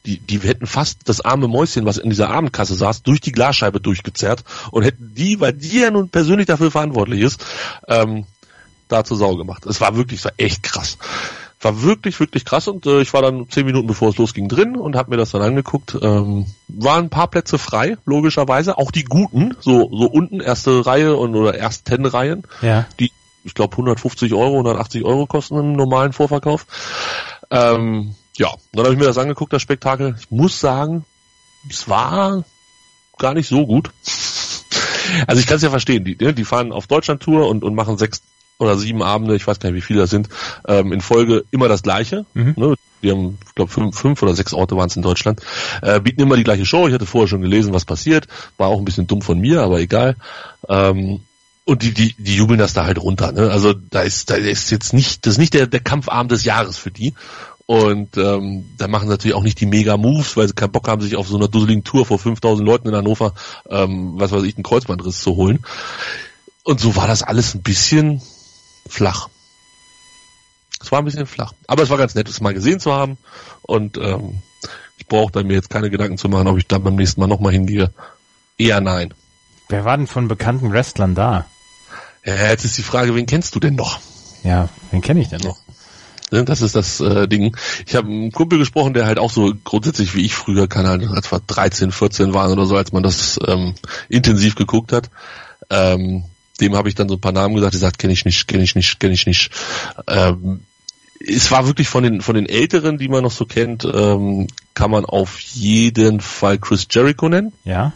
die, die hätten fast das arme Mäuschen, was in dieser Abendkasse saß, durch die Glasscheibe durchgezerrt und hätten die, weil die ja nun persönlich dafür verantwortlich ist, ähm, da zur Sau gemacht. Es war wirklich, es war echt krass. War wirklich, wirklich krass und äh, ich war dann zehn Minuten bevor es losging drin und habe mir das dann angeguckt. Ähm, waren ein paar Plätze frei, logischerweise. Auch die guten, so so unten, erste Reihe und oder ersten Reihen, ja. die, ich glaube, hundertfünfzig Euro, hundertachtzig Euro kosten im normalen Vorverkauf. Ähm, ja, dann habe ich mir das angeguckt, das Spektakel. Ich muss sagen, es war gar nicht so gut. Also ich kann es ja verstehen, die, die fahren auf Deutschland-Tour und, und machen sechs oder sieben Abende, ich weiß gar nicht, wie viele das sind, ähm, in Folge immer das Gleiche. Mhm. Ne? Die haben, ich glaube, fünf, fünf oder sechs Orte waren es in Deutschland. Äh, bieten immer die gleiche Show. Ich hatte vorher schon gelesen, was passiert. War auch ein bisschen dumm von mir, aber egal. Ähm, und die, die, die jubeln das da halt runter. Ne? Also da ist, da ist jetzt nicht, das ist nicht der, der Kampfabend des Jahres für die. Und ähm, da machen sie natürlich auch nicht die Mega-Moves, weil sie keinen Bock haben, sich auf so einer dusseligen Tour vor fünftausend Leuten in Hannover, ähm, was weiß ich, einen Kreuzbandriss zu holen. Und so war das alles ein bisschen flach. Es war ein bisschen flach. Aber es war ganz nett, es mal gesehen zu haben. Und ähm, ich brauche da mir jetzt keine Gedanken zu machen, ob ich da beim nächsten Mal nochmal hingehe. Eher nein. Wer war denn von bekannten Wrestlern da? Ja, jetzt ist die Frage, wen kennst du denn noch? Ja, wen kenne ich denn noch? Das ist das äh, Ding. Ich habe einen Kumpel gesprochen, der halt auch so grundsätzlich wie ich früher, kann halt, als wir dreizehn, vierzehn waren oder so, als man das ähm, intensiv geguckt hat. Ähm, dem habe ich dann so ein paar Namen gesagt, die sagt, kenne ich nicht, kenne ich nicht, kenne ich nicht. Ähm, es war wirklich von den von den Älteren, die man noch so kennt, ähm, kann man auf jeden Fall Chris Jericho nennen. Ja.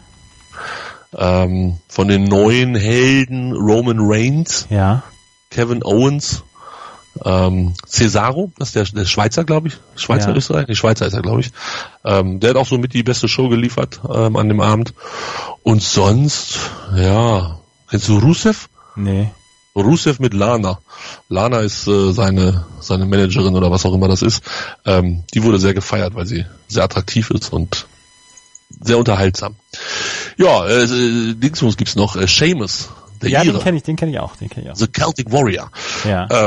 Ähm, von den neuen Helden Roman Reigns. Ja. Kevin Owens. Ähm, Cesaro, das ist der, der Schweizer, glaube ich. Schweizer, ja. Österreich? Die Schweizer ist er, glaube ich. Ähm, der hat auch so mit die beste Show geliefert ähm, an dem Abend. Und sonst, ja, kennst du Rusev? Nee. Rusev mit Lana. Lana ist äh, seine seine Managerin oder was auch immer das ist. Ähm, die wurde sehr gefeiert, weil sie sehr attraktiv ist und sehr unterhaltsam. Ja, äh, Dingsmus gibt's noch, äh, Sheamus. Der ja, Ire. den kenne ich, den kenne ich auch, den kenne ich auch. The Celtic Warrior. Ja. Äh,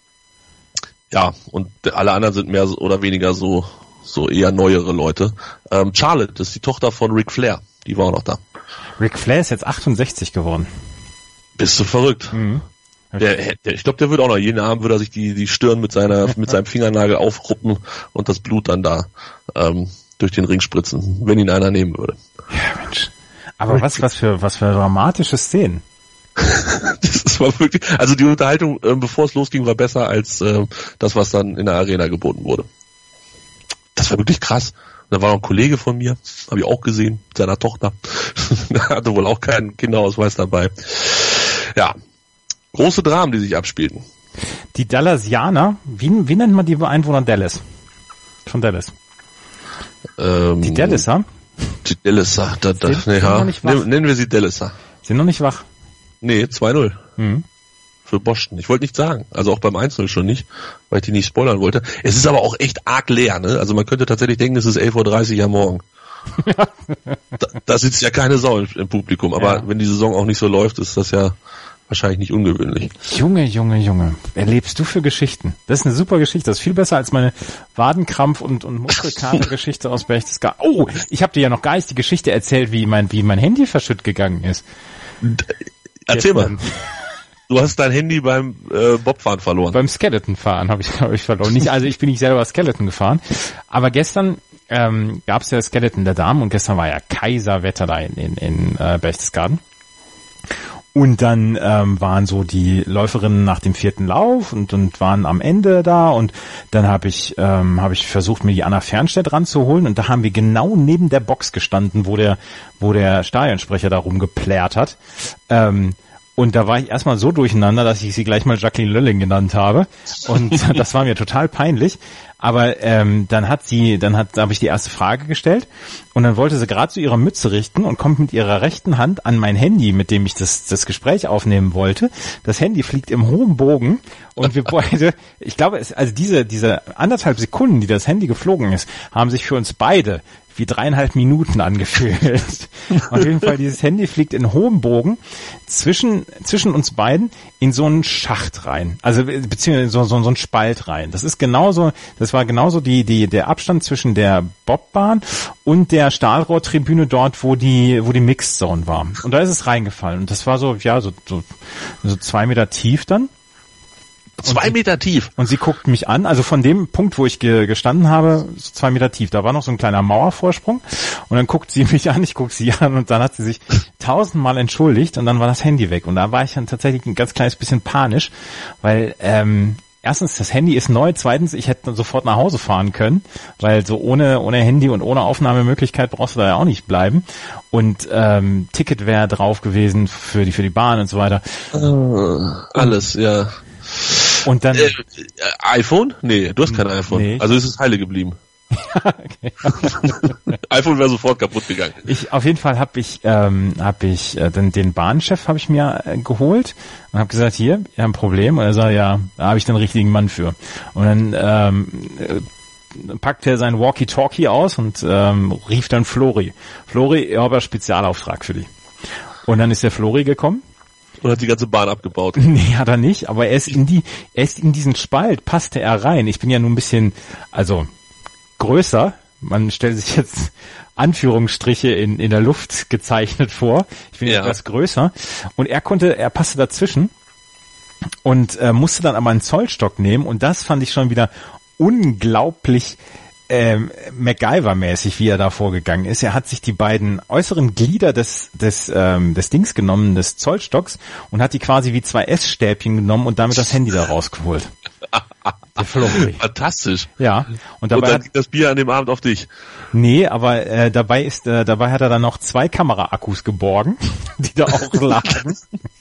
ja, und alle anderen sind mehr oder weniger so so eher neuere Leute. Ähm, Charlotte, das ist die Tochter von Ric Flair. Die war auch noch da. Ric Flair ist jetzt achtundsechzig geworden. Bist du verrückt? Mhm. Der, der, ich glaube, der wird auch noch, jeden Abend würde er sich die, die Stirn mit seiner, mit seinem Fingernagel aufruppen und das Blut dann da, ähm, durch den Ring spritzen, wenn ihn einer nehmen würde. Ja, Mensch. Aber was, was für, was für dramatische Szenen. Das war wirklich, also die Unterhaltung, äh, bevor es losging, war besser als, äh, das, was dann in der Arena geboten wurde. Das war wirklich krass. Da war noch ein Kollege von mir, habe ich auch gesehen, mit seiner Tochter. Der hatte wohl auch keinen Kinderausweis dabei. Ja, große Dramen, die sich abspielten. Die Dallasianer, wie, wie nennt man die Einwohner Dallas? Von Dallas. Ähm, die Dallaser? Die Dallaser, da, da, sind, nee, sind ja. noch nicht wach. Nennen wir sie Dallaser. Sind noch nicht wach. Nee, zwei null. Mhm. Für Boston. Ich wollte nicht sagen. Also auch beim eins null schon nicht, weil ich die nicht spoilern wollte. Es ist aber auch echt arg leer, ne? Also man könnte tatsächlich denken, es ist elf Uhr dreißig am Morgen. da, da sitzt ja keine Sau im, im Publikum. Aber ja. Wenn die Saison auch nicht so läuft, ist das ja wahrscheinlich nicht ungewöhnlich. Junge, Junge, Junge. Erlebst du für Geschichten? Das ist eine super Geschichte. Das ist viel besser als meine Wadenkrampf- und, und Muskelkater-Geschichte aus Berchtesgaden. Oh, ich habe dir ja noch gar nicht die Geschichte erzählt, wie mein, wie mein Handy verschütt gegangen ist. Erzähl mal. Du hast dein Handy beim äh, Bobfahren verloren. Beim Skeletonfahren habe ich, hab ich verloren. Nicht, also ich bin nicht selber Skeleton gefahren, aber gestern ähm, gab es ja das Skeleton der Damen und gestern war ja Kaiserwetter da in, in, in äh, Berchtesgaden. Und dann ähm, waren so die Läuferinnen nach dem vierten Lauf und, und waren am Ende da und dann habe ich ähm, habe ich versucht, mir die Anna Fernstedt ranzuholen und da haben wir genau neben der Box gestanden, wo der wo der Stadionsprecher da rumgeplärt hat. Ähm, Und da war ich erstmal so durcheinander, dass ich sie gleich mal Jacqueline Lölling genannt habe. Und das war mir total peinlich. Aber ähm, dann hat sie, dann hat, habe ich die erste Frage gestellt und dann wollte sie gerade zu ihrer Mütze richten und kommt mit ihrer rechten Hand an mein Handy, mit dem ich das das Gespräch aufnehmen wollte. Das Handy fliegt im hohen Bogen und wir beide, ich glaube, es, also diese diese anderthalb Sekunden, die das Handy geflogen ist, haben sich für uns beide wie dreieinhalb Minuten angefühlt. Auf jeden Fall, dieses Handy fliegt in hohem Bogen zwischen zwischen uns beiden in so einen Schacht rein, also beziehungsweise so, so, so einen Spalt rein. Das ist genauso, das das war genauso die, die, der Abstand zwischen der Bobbahn und der Stahlrohrtribüne dort, wo die, wo die Mixed Zone war. Und da ist es reingefallen. Und das war so, ja, so, so, so zwei Meter tief dann. Zwei und Meter tief. Und sie guckt mich an, also von dem Punkt, wo ich ge- gestanden habe, so zwei Meter tief. Da war noch so ein kleiner Mauervorsprung und dann guckt sie mich an, ich guck sie an und dann hat sie sich tausendmal entschuldigt und dann war das Handy weg. Und da war ich dann tatsächlich ein ganz kleines bisschen panisch, weil ähm, erstens, das Handy ist neu, zweitens, ich hätte dann sofort nach Hause fahren können, weil so ohne ohne Handy und ohne Aufnahmemöglichkeit brauchst du da ja auch nicht bleiben. Und ähm, Ticket wäre drauf gewesen für die für die Bahn und so weiter. Uh, alles, ja. Und dann äh, iPhone? Nee, du hast kein iPhone. Nee. Also ist es heile geblieben. Okay. iPhone wäre sofort kaputt gegangen. Ich auf jeden Fall habe ich ähm, habe ich äh, den, den Bahnchef habe ich mir äh, geholt und habe gesagt, hier, wir haben ein Problem. Und er sagt, ja, da habe ich den richtigen Mann für. Und dann ähm, äh, packte er sein Walkie-Talkie aus und ähm, rief dann Flori. Flori, ich habe einen Spezialauftrag für dich. Und dann ist der Flori gekommen. Und hat die ganze Bahn abgebaut. Nee, hat er nicht, aber er ist in die, er ist in diesen Spalt, passte er rein. Ich bin ja nur ein bisschen, also größer. Man stellt sich jetzt Anführungsstriche in, in der Luft gezeichnet vor. Ich bin ja etwas größer. Und er konnte, er passte dazwischen und äh, musste dann aber einen Zollstock nehmen. Und das fand ich schon wieder unglaublich Ähm, MacGyver-mäßig, wie er da vorgegangen ist. Er hat sich die beiden äußeren Glieder des des ähm, des Dings genommen, des Zollstocks, und hat die quasi wie zwei Essstäbchen genommen und damit das Handy da rausgeholt. Der Flori. Fantastisch. Ja. Und dabei und dann hat, ging das Bier an dem Abend auf dich. Nee, aber äh, dabei ist äh, dabei hat er dann noch zwei Kameraakkus geborgen, die da auch lagen.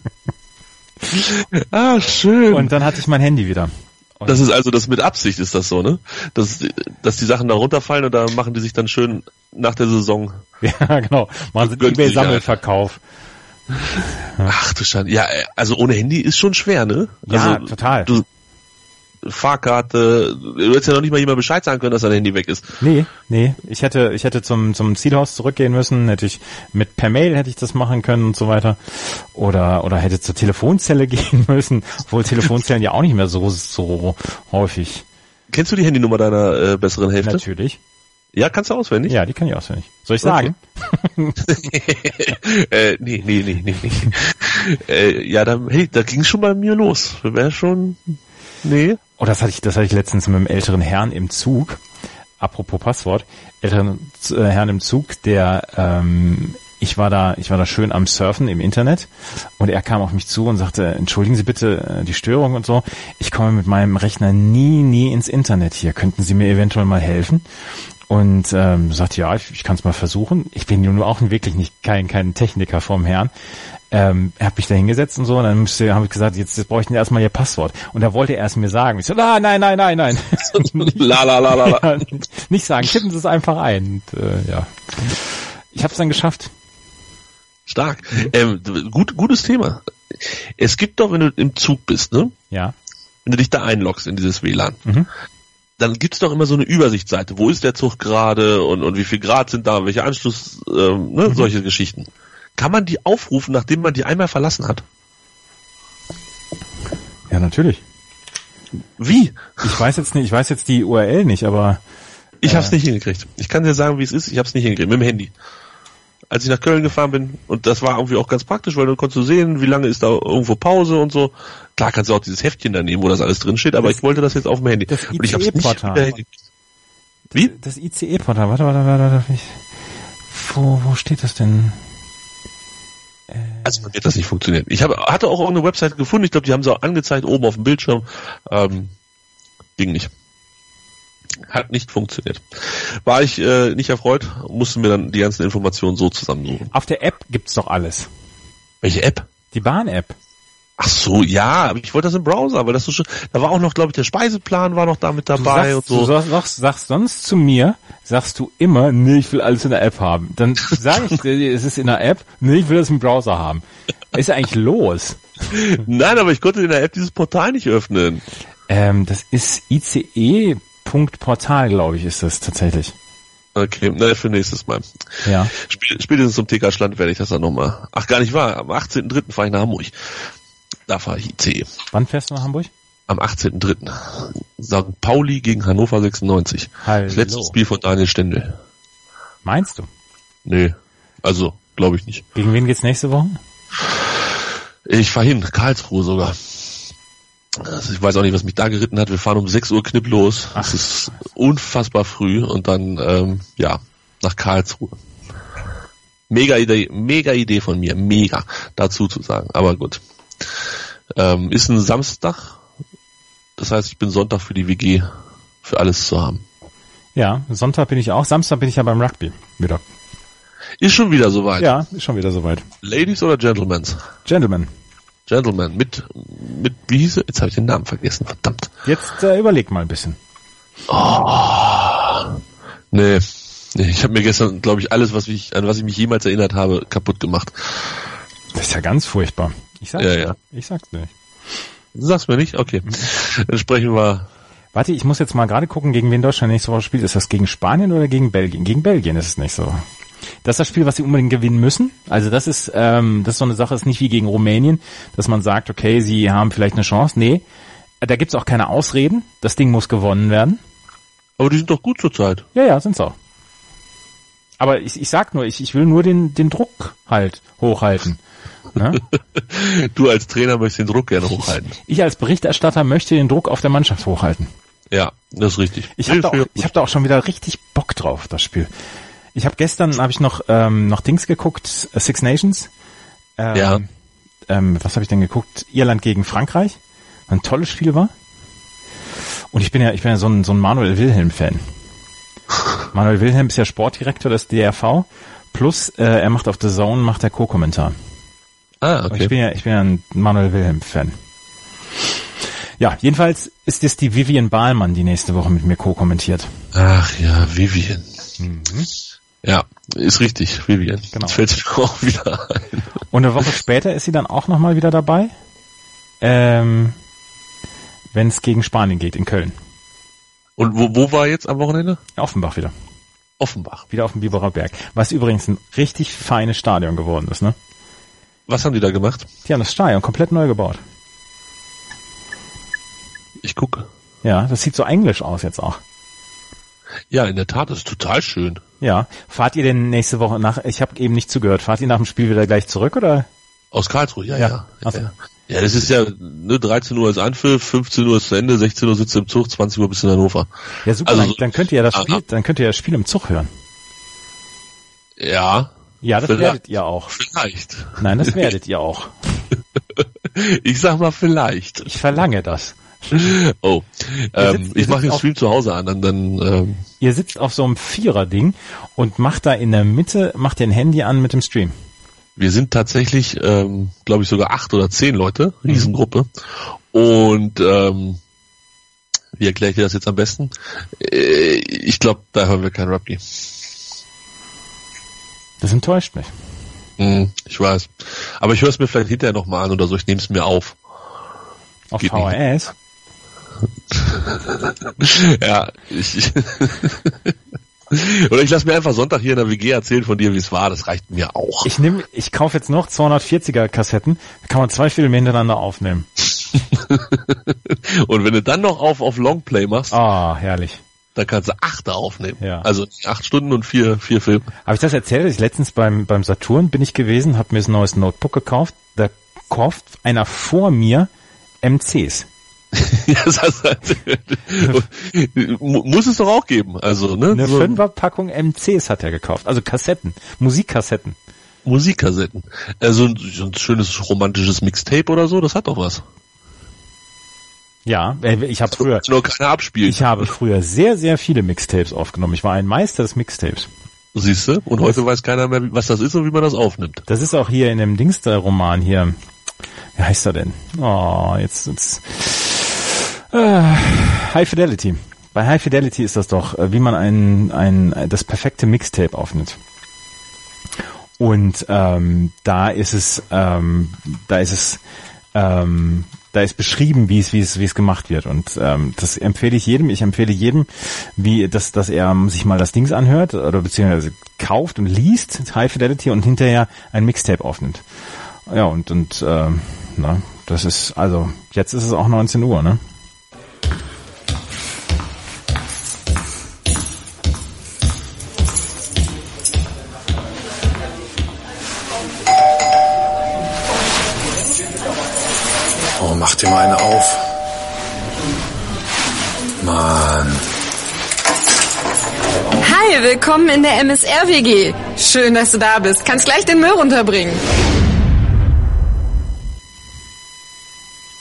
Ah, schön. Und dann hatte ich mein Handy wieder. Das ist also das mit Absicht, ist das so, ne? Dass, dass die Sachen da runterfallen und da machen die sich dann schön nach der Saison. Ja, genau. Machen sie einen eBay-Sammelverkauf. Ach du Schande. Ja, also ohne Handy ist schon schwer, ne? Also, ja, total. Du, Fahrkarte, du hättest ja noch nicht mal jemand Bescheid sagen können, dass dein Handy weg ist. Nee, nee. Ich hätte, ich hätte zum, zum Zielhaus zurückgehen müssen, hätte ich, mit per Mail hätte ich das machen können und so weiter. Oder, oder hätte zur Telefonzelle gehen müssen, obwohl Telefonzellen ja auch nicht mehr so, so häufig. Kennst du die Handynummer deiner äh, besseren Hälfte? Natürlich. Ja, kannst du auswendig? Ja, die kann ich auswendig. Soll ich sagen? Okay. äh, nee, nee, nee, nee, nee. äh, ja, da, hey, da ging schon bei mir los. Wäre schon, nee. Oh, das hatte ich, das hatte ich letztens mit einem älteren Herrn im Zug. Apropos Passwort. Älteren äh, Herrn im Zug, der, ähm, ich war da, ich war da schön am Surfen im Internet und er kam auf mich zu und sagte, entschuldigen Sie bitte äh, die Störung und so. Ich komme mit meinem Rechner nie, nie ins Internet hier. Könnten Sie mir eventuell mal helfen? Und ähm, sagte, ja, ich, ich kann es mal versuchen. Ich bin nun auch wirklich nicht kein kein Techniker vom Herrn. Ähm, er hat mich da hingesetzt und so, und dann müsste, habe ich gesagt, jetzt, jetzt brauche ich erstmal Ihr Passwort. Und da wollte er es mir sagen. Ich so, ah, nein, nein, nein, nein. la, la, la, la, la. Ja, nicht sagen, tippen Sie es einfach ein. Und, äh, ja. Ich habe es dann geschafft. Stark. Ähm, gut, gutes Thema. Es gibt doch, wenn du im Zug bist, ne? Ja. Wenn du dich da einloggst in dieses W L A N, Mhm. dann gibt's doch immer so eine Übersichtsseite. Wo ist der Zug gerade und, und wie viel Grad sind da, welche Anschluss, ähm, ne, mhm. solche Geschichten. Kann man die aufrufen, nachdem man die einmal verlassen hat? Ja, natürlich. Wie? Ich weiß jetzt nicht, ich weiß jetzt die U R L nicht, aber ich äh, hab's nicht hingekriegt. Ich kann dir sagen, wie es ist. Ich hab's nicht hingekriegt mit dem Handy. Als ich nach Köln gefahren bin, und das war irgendwie auch ganz praktisch, weil du konntest sehen, wie lange ist da irgendwo Pause und so. Klar kannst du auch dieses Heftchen da nehmen, wo das alles drin steht, aber das, ich wollte das jetzt auf dem Handy. Das und ich hab's nicht wieder Wie? Das I C E-Portal, warte, warte, warte, warte. Ich, wo, wo steht das denn? Also man wird das nicht funktionieren. Ich habe hatte auch irgendeine Webseite gefunden, ich glaube, die haben sie auch angezeigt, oben auf dem Bildschirm. Ähm, ging nicht. Hat nicht funktioniert. War ich äh, nicht erfreut, mussten mir dann die ganzen Informationen so zusammensuchen. Auf der App gibt's doch alles. Welche App? Die Bahn-App. Ach so, ja, aber ich wollte das im Browser, weil das so schön, da war auch noch, glaube ich, der Speiseplan war noch da mit dabei sagst, und so. Du sagst, sagst, sagst sonst zu mir, sagst du immer, nee, ich will alles in der App haben. Dann sage ich dir, es ist in der App, nee, ich will das im Browser haben. Was ist eigentlich los? Nein, aber ich konnte in der App dieses Portal nicht öffnen. Ähm, das ist I C E Punkt Portal, glaube ich, ist das tatsächlich. Okay, na, für nächstes Mal. Ja. Spätestens zum T K Schland werde ich das dann nochmal. Ach, gar nicht wahr. Am achtzehnten dritten fahre ich nach Hamburg. Da fahre ich I C E. Wann fährst du nach Hamburg? Am achtzehnten dritten Sankt Pauli gegen Hannover sechsundneunzig. Hallo. Das letzte Spiel von Daniel Stendel. Meinst du? Nee, also glaube ich nicht. Gegen wen geht's nächste Woche? Ich fahr hin, Karlsruhe sogar. Also ich weiß auch nicht, was mich da geritten hat. Wir fahren um sechs Uhr knipp los. Ach. Das ist unfassbar früh und dann, ähm, ja, nach Karlsruhe. Mega Idee, mega Idee von mir, mega, dazu zu sagen. Aber gut. Ähm, ist ein Samstag. Das heißt, ich bin Sonntag für die W G, für alles zu haben. Ja, Sonntag bin ich auch. Samstag bin ich ja beim Rugby wieder. Ist schon wieder soweit. Ja, ist schon wieder soweit. Ladies oder Gentlemen? Gentlemen, Gentlemen, mit, mit, wie hieß er? Jetzt habe ich den Namen vergessen, verdammt. jetzt äh, überleg mal ein bisschen. Oh, nee, nee, ich habe mir gestern, glaube ich, alles, was ich, an was ich mich jemals erinnert habe, kaputt gemacht. Das ist ja ganz furchtbar. Ich sag's Ja, nicht. ja. Ich sag's nicht. Du sagst mir nicht? Okay. Dann sprechen wir. Warte, ich muss jetzt mal gerade gucken, gegen wen Deutschland nächste Woche spielt. Ist das gegen Spanien oder gegen Belgien? Gegen Belgien ist es nicht so. Das ist das Spiel, was sie unbedingt gewinnen müssen. Also das ist, ähm, das ist so eine Sache, ist nicht wie gegen Rumänien, dass man sagt, okay, sie haben vielleicht eine Chance. Nee, da gibt's auch keine Ausreden. Das Ding muss gewonnen werden. Aber die sind doch gut zurzeit. Ja, ja, sind's auch. Aber ich, ich sag nur, ich, ich will nur den, den Druck halt hochhalten. Ne? Du als Trainer möchtest den Druck gerne hochhalten. Ich als Berichterstatter möchte den Druck auf der Mannschaft hochhalten. Ja, das ist richtig. Ich habe da, auch- ich hab da auch schon wieder richtig Bock drauf, das Spiel. Ich habe gestern habe ich noch ähm, noch Dings geguckt, äh, Six Nations. Ähm, Ja. Ähm, was habe ich denn geguckt? Irland gegen Frankreich. Ein tolles Spiel war. Und ich bin ja ich bin ja so ein so ein Manuel Wilhelm Fan. Manuel Wilhelm ist ja Sportdirektor des D R V. Plus äh, er macht auf The Zone macht er Co-Kommentar. Ah, Ich okay. bin ja ich bin ja ein Manuel Wilhelm Fan. Ja, jedenfalls ist es die Vivian Bahlmann, die nächste Woche mit mir co-kommentiert. Ach ja, Vivian. Mhm. Ja, ist richtig, Vivian. Genau. Jetzt fällt mir auch wieder ein. Und eine Woche später ist sie dann auch nochmal wieder dabei, ähm, wenn es gegen Spanien geht in Köln. Und wo, wo war jetzt am Wochenende? Offenbach wieder. Offenbach. Wieder auf dem Biberer Berg. Was übrigens ein richtig feines Stadion geworden ist, ne? Was haben die da gemacht? Die haben das Stadion komplett neu gebaut. Ich gucke. Ja, das sieht so englisch aus jetzt auch. Ja, in der Tat, das ist total schön. Ja. Fahrt ihr denn nächste Woche nach, ich habe eben nicht zugehört, fahrt ihr nach dem Spiel wieder gleich zurück oder? Aus Karlsruhe, ja, Ja. ja. Ach so. Ja, ja, das ist ja, ne, dreizehn Uhr ist Anpfiff, fünfzehn Uhr ist zu Ende, sechzehn Uhr sitzt du im Zug, zwanzig Uhr bist du in Hannover. Ja, super, Also dann, so- dann könnt ihr ja das Aha. Spiel, dann könnt ihr ja das Spiel im Zug hören. Ja, Ja, das Vielleicht. werdet ihr auch. vielleicht. Nein, das werdet ihr auch. Ich sag mal vielleicht. Ich verlange das. Oh, Ihr ähm, sitzt- ihr ich mache sitzt den auf- Stream zu Hause an, dann, dann ähm, Ihr sitzt auf so einem Vierer-Ding und macht da in der Mitte, macht ihr ein Handy an mit dem Stream. wir sind tatsächlich, ähm, glaube ich, sogar acht oder zehn Leute, Riesengruppe. Und ähm, wie erkläre ich dir das jetzt am besten? Äh, ich glaube, da hören wir kein Rugby. Das enttäuscht mich. Hm, ich weiß. Aber ich höre es mir vielleicht hinterher nochmal an oder so, ich nehme es mir auf. Auf Geht V H S. Ja, ich oder ich lasse mir einfach Sonntag hier in der W G erzählen von dir, wie es war, das reicht mir auch. Ich nehme, ich kaufe jetzt noch zweihundertvierziger Kassetten, da kann man zwei Filme hintereinander aufnehmen. Und wenn du dann noch auf, auf Longplay machst, Ah, herrlich. dann kannst du achte aufnehmen. Ja. Also acht Stunden und vier, vier Filme. Habe ich das erzählt? Ich letztens beim, beim Saturn bin ich gewesen, habe mir ein neues Notebook gekauft, da kauft einer vor mir M Cs. Ja, das heißt, muss es doch auch geben. Also, ne? Eine so Fünferpackung M Cs hat er gekauft, also Kassetten, Musikkassetten. Musikkassetten. Also ein, so ein schönes romantisches Mixtape oder so, das hat doch was. Ja, äh, ich habe früher, Nur keiner abspielt. ich habe früher sehr, sehr viele Mixtapes aufgenommen. Ich war ein Meister des Mixtapes. Siehst du? Und heute weiß keiner mehr, was das ist und wie man das aufnimmt. Das ist auch hier in dem Dingster-Roman hier. Wie heißt er denn? Oh, jetzt, jetzt. Äh, High Fidelity. Bei High Fidelity ist das doch, äh, wie man ein, ein, das perfekte Mixtape aufnimmt. Und ähm, da ist es, ähm, da ist es, ähm, da ist beschrieben, wie es, wie es, wie es gemacht wird. Und ähm, das empfehle ich jedem. Ich empfehle jedem, wie dass, dass er sich mal das Dings anhört oder beziehungsweise kauft und liest High Fidelity und hinterher ein Mixtape aufnimmt. Ja und und ähm, na, das ist also jetzt ist es auch neunzehn Uhr, ne? Oh, mach dir mal eine auf. Mann. Hi, willkommen in der M S R W G. Schön, dass du da bist. Kannst gleich den Müll runterbringen.